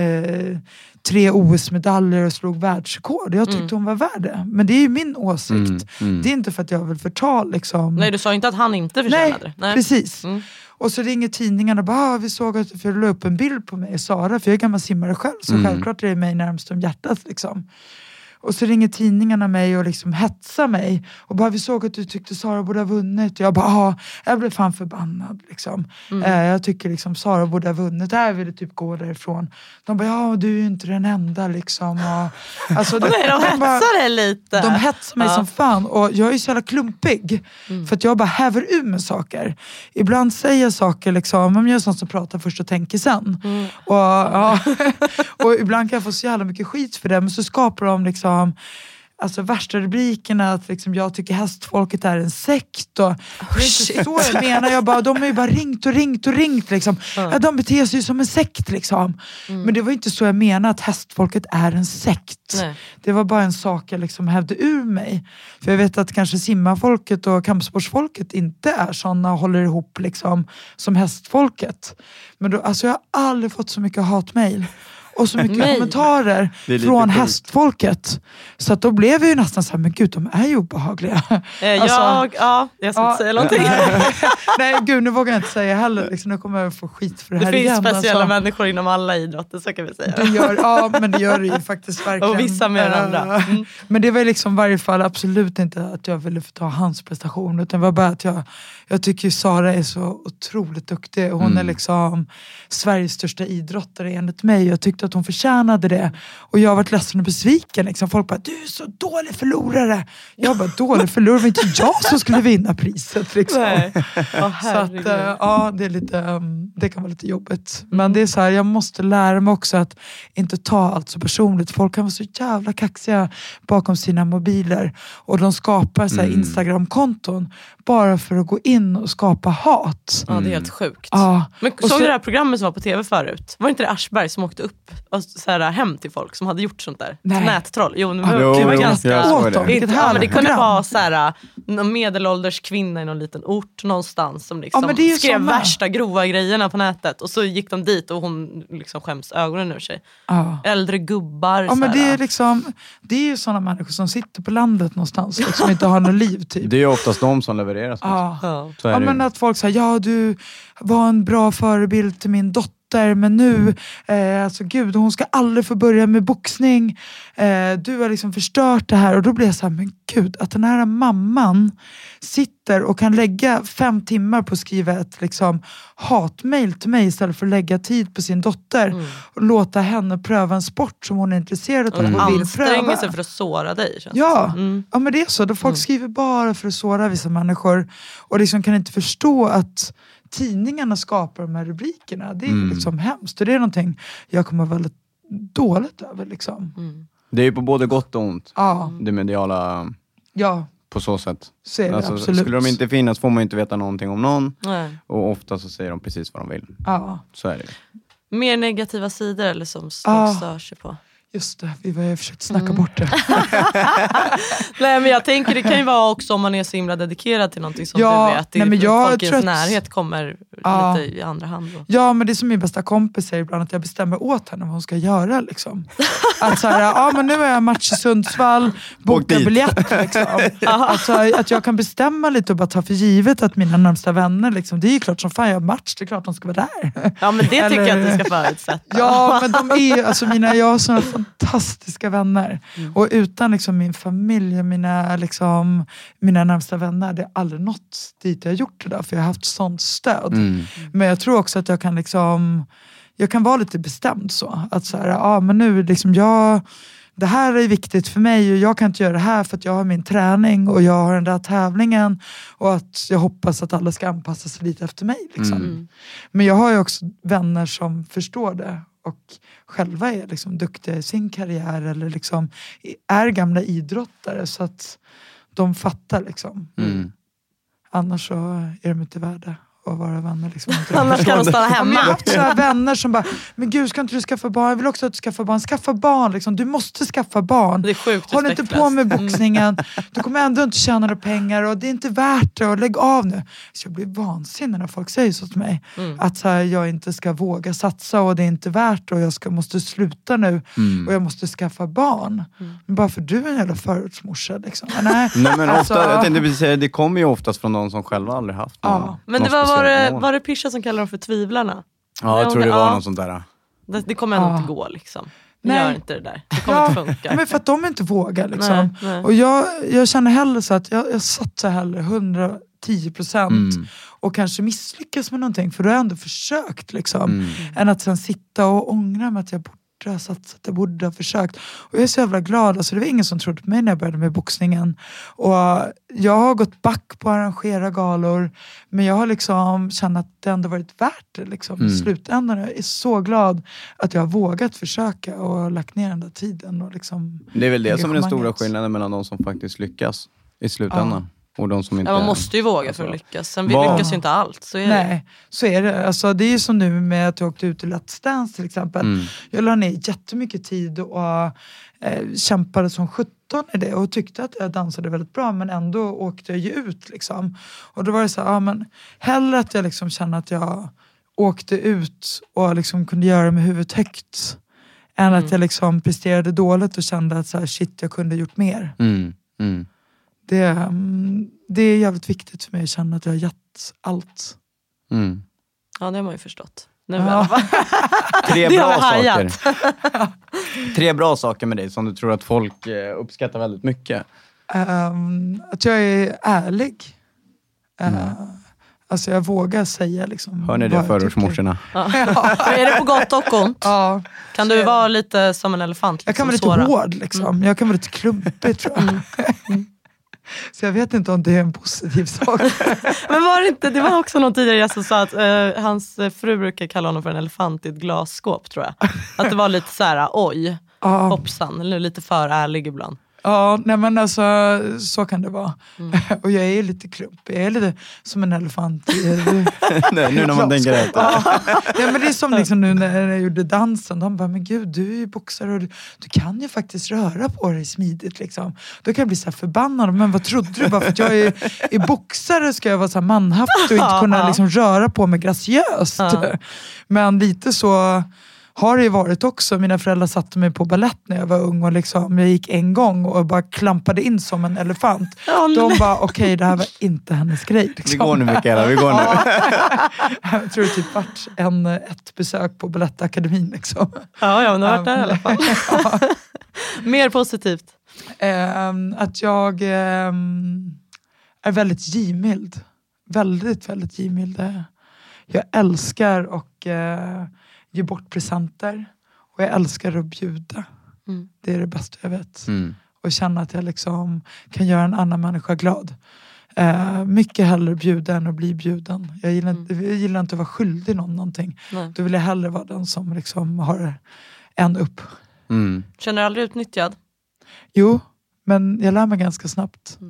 eh, tre O S-medaljer och slog världsrekord. Jag tyckte mm. hon var värd det. Men det är ju min åsikt. Mm. Mm. Det är inte för att jag vill förtal liksom. Nej, du sa inte att han inte förtjänade det. Nej, precis. Mm. Och så ringer tidningarna och bara, ah, vi såg att du la upp en bild på mig och Sara, för jag är gammal simmare själv, så mm. självklart är det mig närmast om hjärtat liksom. Och så ringer tidningarna mig och liksom hetsar mig och bara, vi såg att du tyckte Sara borde ha vunnit. Och jag bara, ah, jag blev fan förbannad liksom. Mm. Eh, jag tycker liksom Sara borde ha vunnit. Jag ville typ gå därifrån. De bara, ja du är ju inte den enda liksom. Och, alltså, de, Nej, de, de hetsar dig lite. De hetsar mig ja. som fan. Och jag är ju så jävla klumpig. Mm. För att jag bara häver ur med saker. Ibland säger jag saker liksom, men jag är sån som pratar först och tänker sen. Mm. Och, ja, och ibland kan jag få så jävla mycket skit för det. Men så skapar de liksom alltså värsta rubrikerna att liksom, jag tycker hästfolket är en sekt och oh, det är inte så jag menar. Jag bara, de har ju bara ringt och ringt och ringt liksom. Mm. Ja, de beter sig ju som en sekt liksom. Mm. Men det var inte så jag menar att hästfolket är en sekt. Nej. Det var bara en sak jag liksom hävde ur mig. För jag vet att kanske simmarfolket och kampsportsfolket inte är sådana och håller ihop liksom som hästfolket. Men då, alltså jag har aldrig fått så mycket hatmejl. Och så mycket Nej. kommentarer från hästfolket. Så att då blev vi ju nästan så här, men gud, de är ju obehagliga. Eh, alltså, jag, ja, jag ska ja, inte säga någonting. Nej, gud, nu vågar jag inte säga heller. Liksom, nu kommer jag få skit för det, det här igen. Det finns speciella alltså. människor inom alla idrotter, så kan vi säga. Det gör, ja, men det gör det ju faktiskt verkligen. Och vissa mer än andra. Mm. Men det var liksom i varje fall absolut inte att jag ville ta hans prestation. Utan det var bara att jag, jag tycker Sara är så otroligt duktig. Hon mm. är liksom Sveriges största idrottare enligt mig. Jag tyckte att hon förtjänade det. Och jag har varit ledsen och besviken. Liksom. Folk bara, du är så dålig förlorare. Jag bara, dålig förlorare. Det var inte jag som skulle vinna priset. Liksom. Nej. Oh, så att, äh, ja, det är lite, um, det kan vara lite jobbigt. Men det är så här, jag måste lära mig också att inte ta allt så personligt. Folk kan vara så jävla kaxiga bakom sina mobiler. Och de skapar så här, mm. Instagram-konton bara för att gå in och skapa hat. Ja, det är helt sjukt. Ja. Men såg så, du det här programmet som var på tv förut? Var inte det Aschberg som åkte upp och så här, hem till folk som hade gjort sånt där? Nej. Nättroll. Jo, det var, jo, det var jo, ganska... Jag såg det. Inte, ja, men det kunde vara så här, någon medelålders kvinna i någon liten ort någonstans som liksom ja, skrev värsta grova grejerna på nätet. Och så gick de dit och hon liksom skäms ögonen ur sig. Ja. Äldre gubbar. Ja, men det är liksom, det är ju sådana människor som sitter på landet någonstans och som inte har något liv typ. Det är ju oftast de som levereras. Ja, ja. ja men att folk säger, ja du var en bra förebild till min dotter. Men nu, eh, alltså gud, hon ska aldrig få börja med boxning. Eh, du har liksom förstört det här. Och då blir jag så här, men gud, att den här mamman sitter och kan lägga fem timmar på att skriva ett liksom, hatmail till mig istället för att lägga tid på sin dotter. Mm. Och låta henne pröva en sport som hon är intresserad av och, och vill pröva. Anstränger sig för att såra dig. Känns ja, mm. ja, men det är så. Då folk mm. skriver bara för att såra vissa människor. Och liksom kan inte förstå att tidningarna skapar de här rubrikerna. Det är mm. liksom hemskt. Och det är någonting jag kommer väldigt dåligt över. Liksom. Mm. Det är ju på både gott och ont. Ja. Det mediala ja. på så sätt. Så är det, alltså, absolut. Skulle de inte finnas får man inte veta någonting om någon. Nej. Och ofta så säger de precis vad de vill. Ja. Så är det. Mer negativa sidor eller som Ja. stör sig på? Just det, vi var försökt snacka Mm. bort det. Nej, men jag tänker det kan ju vara också om man är så himla dedikerad till någonting som Ja, du vet. Det, nej, men jag folk i tror ens att- närhet kommer Ja. lite i andra hand då. Ja, men det är som min bästa kompis säger ibland, att jag bestämmer åt henne vad hon ska göra. Liksom. Att så här, ja men nu är jag match i Sundsvall, boka dit. biljett. Liksom. Alltså, att jag kan bestämma lite och bara ta för givet att mina närmsta vänner, liksom, det är ju klart som fan jag har match, det är klart de ska vara där. Ja, men det tycker Eller- jag att du ska förutsätta. Ja, men de är ju, alltså mina, jag har såna fantastiska vänner. Och utan liksom min familj och mina, liksom, mina närmsta vänner, det har aldrig nått dit jag har gjort det där. För jag har haft sånt stöd. Mm. Men jag tror också att jag kan liksom, jag kan vara lite bestämd så. Att så här, ja men nu liksom jag, det här är viktigt för mig och jag kan inte göra det här för att jag har min träning och jag har den där tävlingen. Och att jag hoppas att alla ska anpassa sig lite efter mig. Liksom. Mm. Men jag har ju också vänner som förstår det. Och själva är liksom duktiga i sin karriär. Eller liksom är gamla idrottare. Så att de fattar liksom. Mm. Annars så är de inte värda att vara vänner. Liksom. Annars kan de stanna Ja, men jag har hemma. också här vänner som bara, men gud ska inte du skaffa barn? Jag vill också att du skaffar barn. Skaffa barn liksom. Du måste skaffa barn. Det är sjukt Håll inte på med boxningen. Du kommer ändå inte tjäna några pengar och det är inte värt det. Och lägg av nu. Så jag blir vansinnig när folk säger så till mig. Mm. Att så här, jag inte ska våga satsa och det är inte värt det. Och jag ska, måste sluta nu. Mm. Och jag måste skaffa barn. Men bara för du är en jävla förortsmorsa. Liksom. Nej, Nej, men alltså, ofta, jag tänkte precis säga, det kommer ju oftast från någon som själva aldrig haft någon, Ja. Men det någon var, var, det, speciell mål. var det Pisha som kallade dem för tvivlarna? Ja, jag tror det var Ja. något sånt där. Det, det kommer ändå Ja. inte gå liksom. Det Nej. gör inte det där. Det kommer Ja, inte funka. men för att de inte vågar liksom. Nej, nej. Och jag, jag känner hellre så att jag, jag satsar hellre hundratio procent Mm. och kanske misslyckas med någonting, för då har jag ändå försökt liksom. Mm. Än att sen sitta och ångra mig att jag borde ha satsat, jag borde ha försökt. Och jag är så jävla glad, alltså det var ingen som trodde på mig när jag började med boxningen. Och jag har gått back på att arrangera galor, men jag har liksom känt att det ändå varit värt det liksom. Mm. I slutändan. Jag är så glad att jag har vågat försöka och lagt ner den där tiden. Och liksom Det är väl det som är den stora engagemanget. skillnaden mellan de som faktiskt lyckas i slutändan. Och de som inte... Ja, man måste ju våga för att Alltså, lyckas. Sen vi vad- lyckas ju inte allt. Så är det. Nej, så är det. Alltså, det är ju som nu med att jag åkte ut i Let's Dance till exempel. Mm. Jag la ner jättemycket tid och eh, kämpade som sjutton i det. Och tyckte att jag dansade väldigt bra, men ändå åkte jag ju ut. Liksom. Och då var det så här, ja, men hellre att jag liksom kände att jag åkte ut och liksom kunde göra det med huvudet högt. Än Mm. att jag liksom presterade dåligt och kände att så här, shit, jag kunde gjort mer. Mm. Mm. Det, mm, det är jävligt viktigt för mig att känna att jag har gett allt. Mm. Ja, det har man ju förstått. Nu Ja. i alla fall. Tre Det har bra vi saker. hajat. Tre bra saker med dig som du tror att folk eh, uppskattar väldigt mycket. Um, att jag är ärlig. Uh, Alltså jag vågar säga liksom. Hör ni det, vad jag tycker. förortsmorsorna? Ja. Är det på gott och ont? Ja. Kan du vara lite som en elefant? Jag kan liksom, vara lite såra? hård liksom. Jag kan vara lite klumpig tror jag. Så jag vet inte om det är en positiv sak. Men var det inte, det var också någon tidigare gäst som sa att eh, hans fru brukar kalla honom för en elefant i ett glasskåp, tror jag. Att det var lite så här, oj, Ja, hoppsan, eller lite för ärlig ibland. ja, nej men alltså så kan det vara. Och jag är lite klumpig. Jag är lite som en elefant i Nej, nu när man tänker rätt. Ja. Ja, men det är som liksom nu när jag gjorde dansen. De bara, men gud, du är ju boxare och du, du kan ju faktiskt röra på dig smidigt. Liksom. Då kan jag bli så här förbannad. Men vad trodde du? Bara för att jag är, är boxare ska jag vara så här manhaftig och inte kunna liksom röra på mig graciöst. Ja. Men lite så har det ju varit också. Mina föräldrar satte mig på ballett när jag var ung och liksom, jag gick en gång och bara klampade in som en elefant. Ja, De nej. bara, okej, okay, det här var inte hennes grej. Liksom. Vi går nu Mikaela, vi går nu. Jag tror det typ vart en, ett besök på Balettakademin liksom. Ja, ja, men det har varit där i alla fall. Ja. Mer positivt. Ehm, att jag ehm, är väldigt givmild. Väldigt, väldigt givmild. är jag. Jag älskar och uh, ge bort presenter. Och jag älskar att bjuda. Mm. Det är det bästa jag vet. Mm. Och känna att jag liksom kan göra en annan människa glad. Uh, mycket hellre bjuda än att bli bjuden. Jag gillar, inte, jag gillar inte att vara skyldig någon någonting. Nej. Då vill jag hellre vara den som liksom har en upp. Mm. Känner du aldrig utnyttjad? Jo, men jag lär mig ganska snabbt Mm.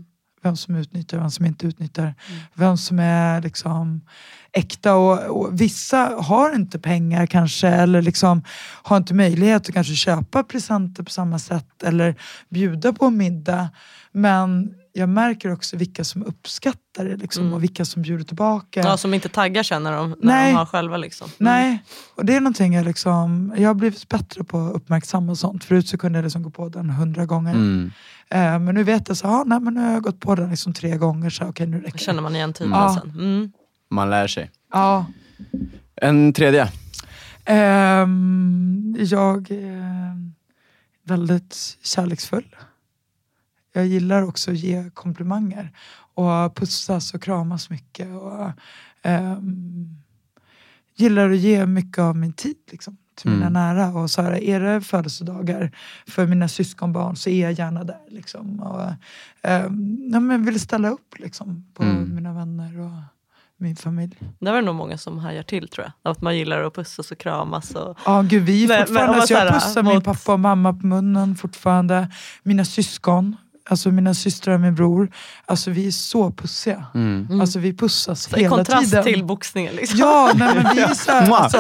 Vem som utnyttjar, vem som inte utnyttjar. Mm. Vem som är liksom äkta. Och, och vissa har inte pengar kanske. Eller liksom har inte möjlighet att kanske köpa presenter på samma sätt. Eller bjuda på en middag. Men jag märker också vilka som uppskattar det. Liksom, mm. Och vilka som bjuder tillbaka. Ja, som inte taggar känner de när Nej. de har själva. Liksom. Mm. Nej, och det är någonting jag liksom... Jag har blivit bättre på att uppmärksamma och sånt. Förut så kunde jag liksom gå på den hundra gånger. Mm. Eh, men nu vet jag så, ah, nej, men nu har jag gått på den liksom tre gånger. Så okej, okay, nu räcker det. Känner man igen typen mm. sen. Mm. Man lär sig. Ja. En tredje? Eh, jag är väldigt kärleksfull. Jag gillar också att ge komplimanger. Och pussas och kramas mycket. Och eh, gillar att ge mycket av min tid liksom, till mina mm. nära. Och så här, är det födelsedagar för mina syskonbarn så är jag gärna där. Liksom. Och, eh, ja, men vill ställa upp liksom, på mm. mina vänner och min familj. Det var nog många som hajar till, tror jag. Att man gillar att pussas och kramas. Och... Ja, gud, vi är fortfarande... Men, men, så jag pussar mot... min pappa och mamma på munnen fortfarande. Mina syskon. Alltså mina systrar och min bror. Alltså vi är så pussiga. Mm. Mm. Alltså vi pussas så hela tiden. I kontrast till boxningen liksom. Ja, nej men vi är så här, alltså.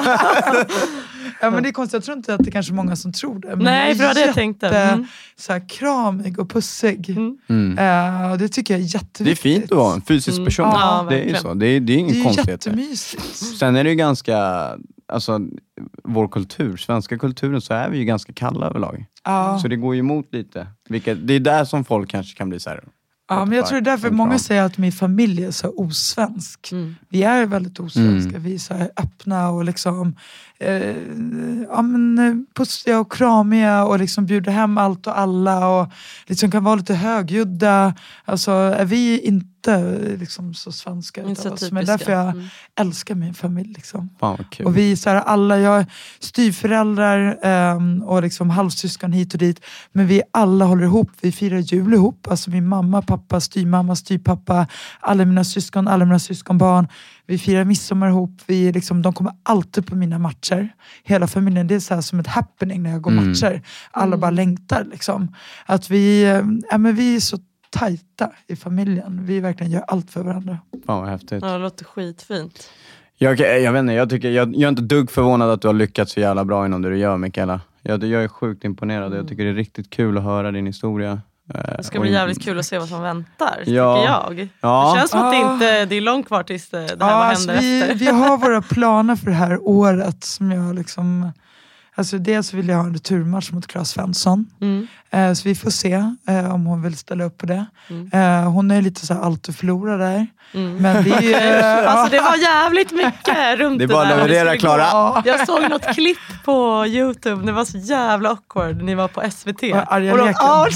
Ja, men det är konstigt. Jag tror inte att det är kanske många som tror det. Men nej, för det jag tänkte. Mm. Så här, kramig och pussig. Mm. Uh, och det tycker jag är jätteviktigt. Det är fint att vara en fysisk mm. person. Ja, det är ju så. Det är, det är ingen konstighet. Det är jättemysigt. Sen är det ju ganska... Alltså, vår kultur, svenska kulturen, så är vi ju ganska kalla överlag. Ja. Så det går ju emot lite. Vilket, det är där som folk kanske kan bli så här... Ja, men jag tror det är därför många säger att min familj är så osvensk. Mm. Vi är väldigt osvenska. Mm. Vi är så här öppna och liksom eh, ja, men, pussiga och kramiga och liksom bjuder hem allt och alla och liksom kan vara lite högljudda. Alltså är vi inte liksom så svenska utav oss. Men därför jag mm. älskar min familj liksom. Fan, vad kul. Och vi är så här, alla, jag är styvföräldrar eh, och liksom halvsyskon hit och dit. Men vi alla håller ihop. Vi firar jul ihop. Alltså min mamma, pappa, styrmamma, styrpappa, alla mina syskon, alla mina syskonbarn. Vi firar midsommar ihop. Vi liksom, de kommer alltid på mina matcher. Hela familjen, det är så här som ett happening när jag går mm. matcher. Alla mm. bara längtar liksom. Att vi, ja, men vi är så tajta i familjen. Vi verkligen gör allt för varandra. Fan vad häftigt. Ja, det låter skitfint. Jag, jag vet inte, jag, tycker, jag, jag är inte dugg förvånad att du har lyckats så jävla bra inom det du gör, Mikaela. Jag, jag är sjukt imponerad. Mm. Jag tycker det är riktigt kul att höra din historia. Det ska bli jävligt kul att se vad som väntar, ja. tycker jag. Ja. Det känns som att det, inte, det är långt kvar tills det, det här ja, vad händer alltså vi, efter. Vi har våra planer för det här året som jag liksom... Alltså dels vill jag ha en returmatch mot Claes Svensson. Mm. Eh, så vi får se eh, om hon vill ställa upp på det. Mm. Eh, hon är lite så här allt att förlora där. Mm. Men vi, eh, alltså det var jävligt mycket runt det, det bara där. Leverera, Klara. Jag såg något klipp på YouTube. Det var så jävla awkward. Ni var på S V T. Och arga leken. Och,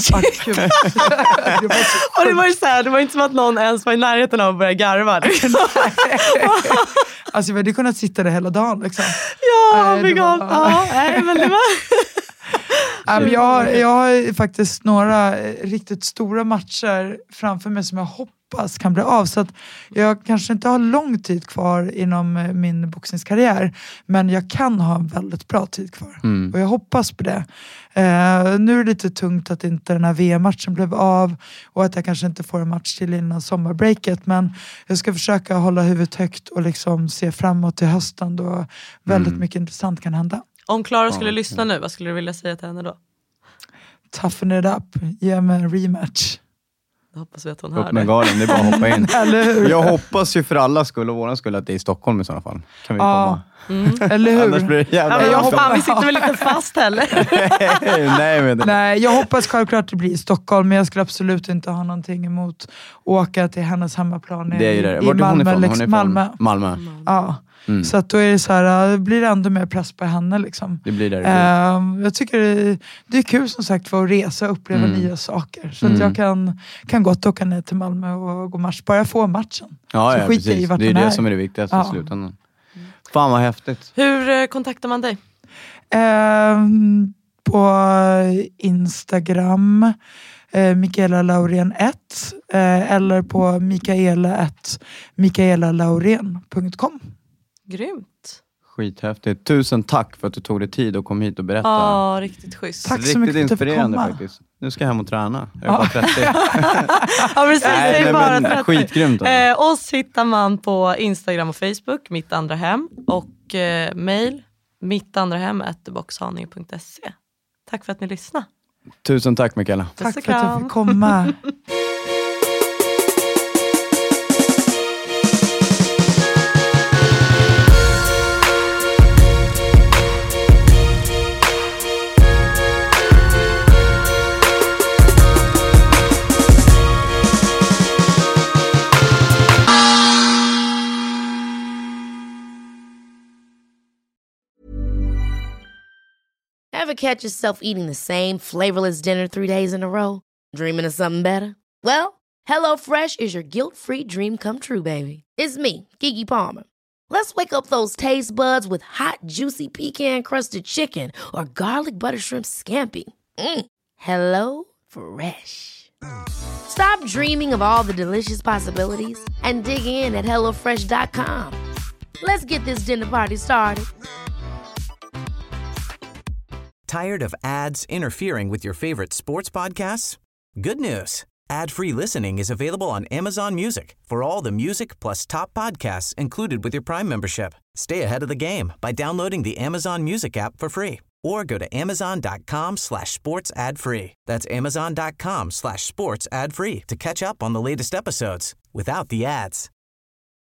och det var ju så här, det var inte som att någon ens var i närheten av att börja garva. Liksom. Alltså vi hade kunnat sitta där hela dagen liksom. Ja, äh, det var, ja, nej, men det var... ja, men jag, jag har faktiskt några riktigt stora matcher framför mig som jag hoppas kan bli av. Så att jag kanske inte har lång tid kvar inom min boxningskarriär. Men jag kan ha en väldigt bra tid kvar. Mm. Och jag hoppas på det. Uh, nu är det lite tungt att inte den här V M-matchen blev av. Och att jag kanske inte får en match till innan sommarbreaket. Men jag ska försöka hålla huvudet högt och liksom se framåt till hösten. Då väldigt mm. mycket intressant kan hända. Om Klara skulle ja, lyssna nu, vad skulle du vilja säga till henne då? Toughen it up, ge mig en rematch. Jag hoppas vi att hon hör det. Med galen, det är bara att hoppa in. Eller hur? Jag hoppas ju för alla skull och våran skull att det är i Stockholm i sådana fall. Kan vi ja. komma? Mm. Eller hur? Annars blir det jävla... Ja, jag fan, vi sitter väl lite fast heller. Nej, men det... Nej, jag hoppas självklart att det blir i Stockholm. Men jag skulle absolut inte ha någonting emot att åka till hennes hemmaplan i, det är ju det. i Malmö. Hon är från? Hon är från Malmö. Malmö. Ja. Mm. Så att då är det så här, blir det ändå mer press på henne liksom. Det blir det. Uh, jag tycker det, det är kul som sagt för att resa och uppleva mm. nya saker. Så mm. att jag kan, kan gott åka ner till Malmö och gå match. Bara jag får matchen. Ja, så ja precis. I vart det är det är. Som är det viktigaste ja. i slutändan. Mm. Fan vad häftigt. Hur eh, kontaktar man dig? Uh, på Instagram. Eh, Mikaela Laurén ett. Eh, eller på mikaela at mikaela laurén punkt com. Grymt. Skithäftigt. Tusen tack för att du tog dig tid och kom hit och berättade. Ja, riktigt schysst. Tack så Riktigt mycket för att du fick inspirerande komma. faktiskt. Nu ska jag hem och träna. Jag är bara trettio. Ja, precis. Nej, det är nej, bara men trettio. skitgrymt. Alltså. Eh, oss hittar man på Instagram och Facebook, mitt andra hem. Och eh, mail, mittandrahem at boxhaninge punkt se. Tack för att ni lyssnade. Tusen tack, Mikaela. Tack för att jag fick komma. Ever catch yourself eating the same flavorless dinner three days in a row? Dreaming of something better? Well, HelloFresh is your guilt-free dream come true, baby. It's me, Keke Palmer. Let's wake up those taste buds with hot, juicy pecan-crusted chicken or garlic butter shrimp scampi. Mm. Hello Fresh. Stop dreaming of all the delicious possibilities and dig in at hello fresh dot com. Let's get this dinner party started. Tired of ads interfering with your favorite sports podcasts? Good news. Ad-free listening is available on Amazon Music for all the music plus top podcasts included with your Prime membership. Stay ahead of the game by downloading the Amazon Music app for free or go to amazon.com slash sports ad free. That's amazon.com slash sports ad free to catch up on the latest episodes without the ads.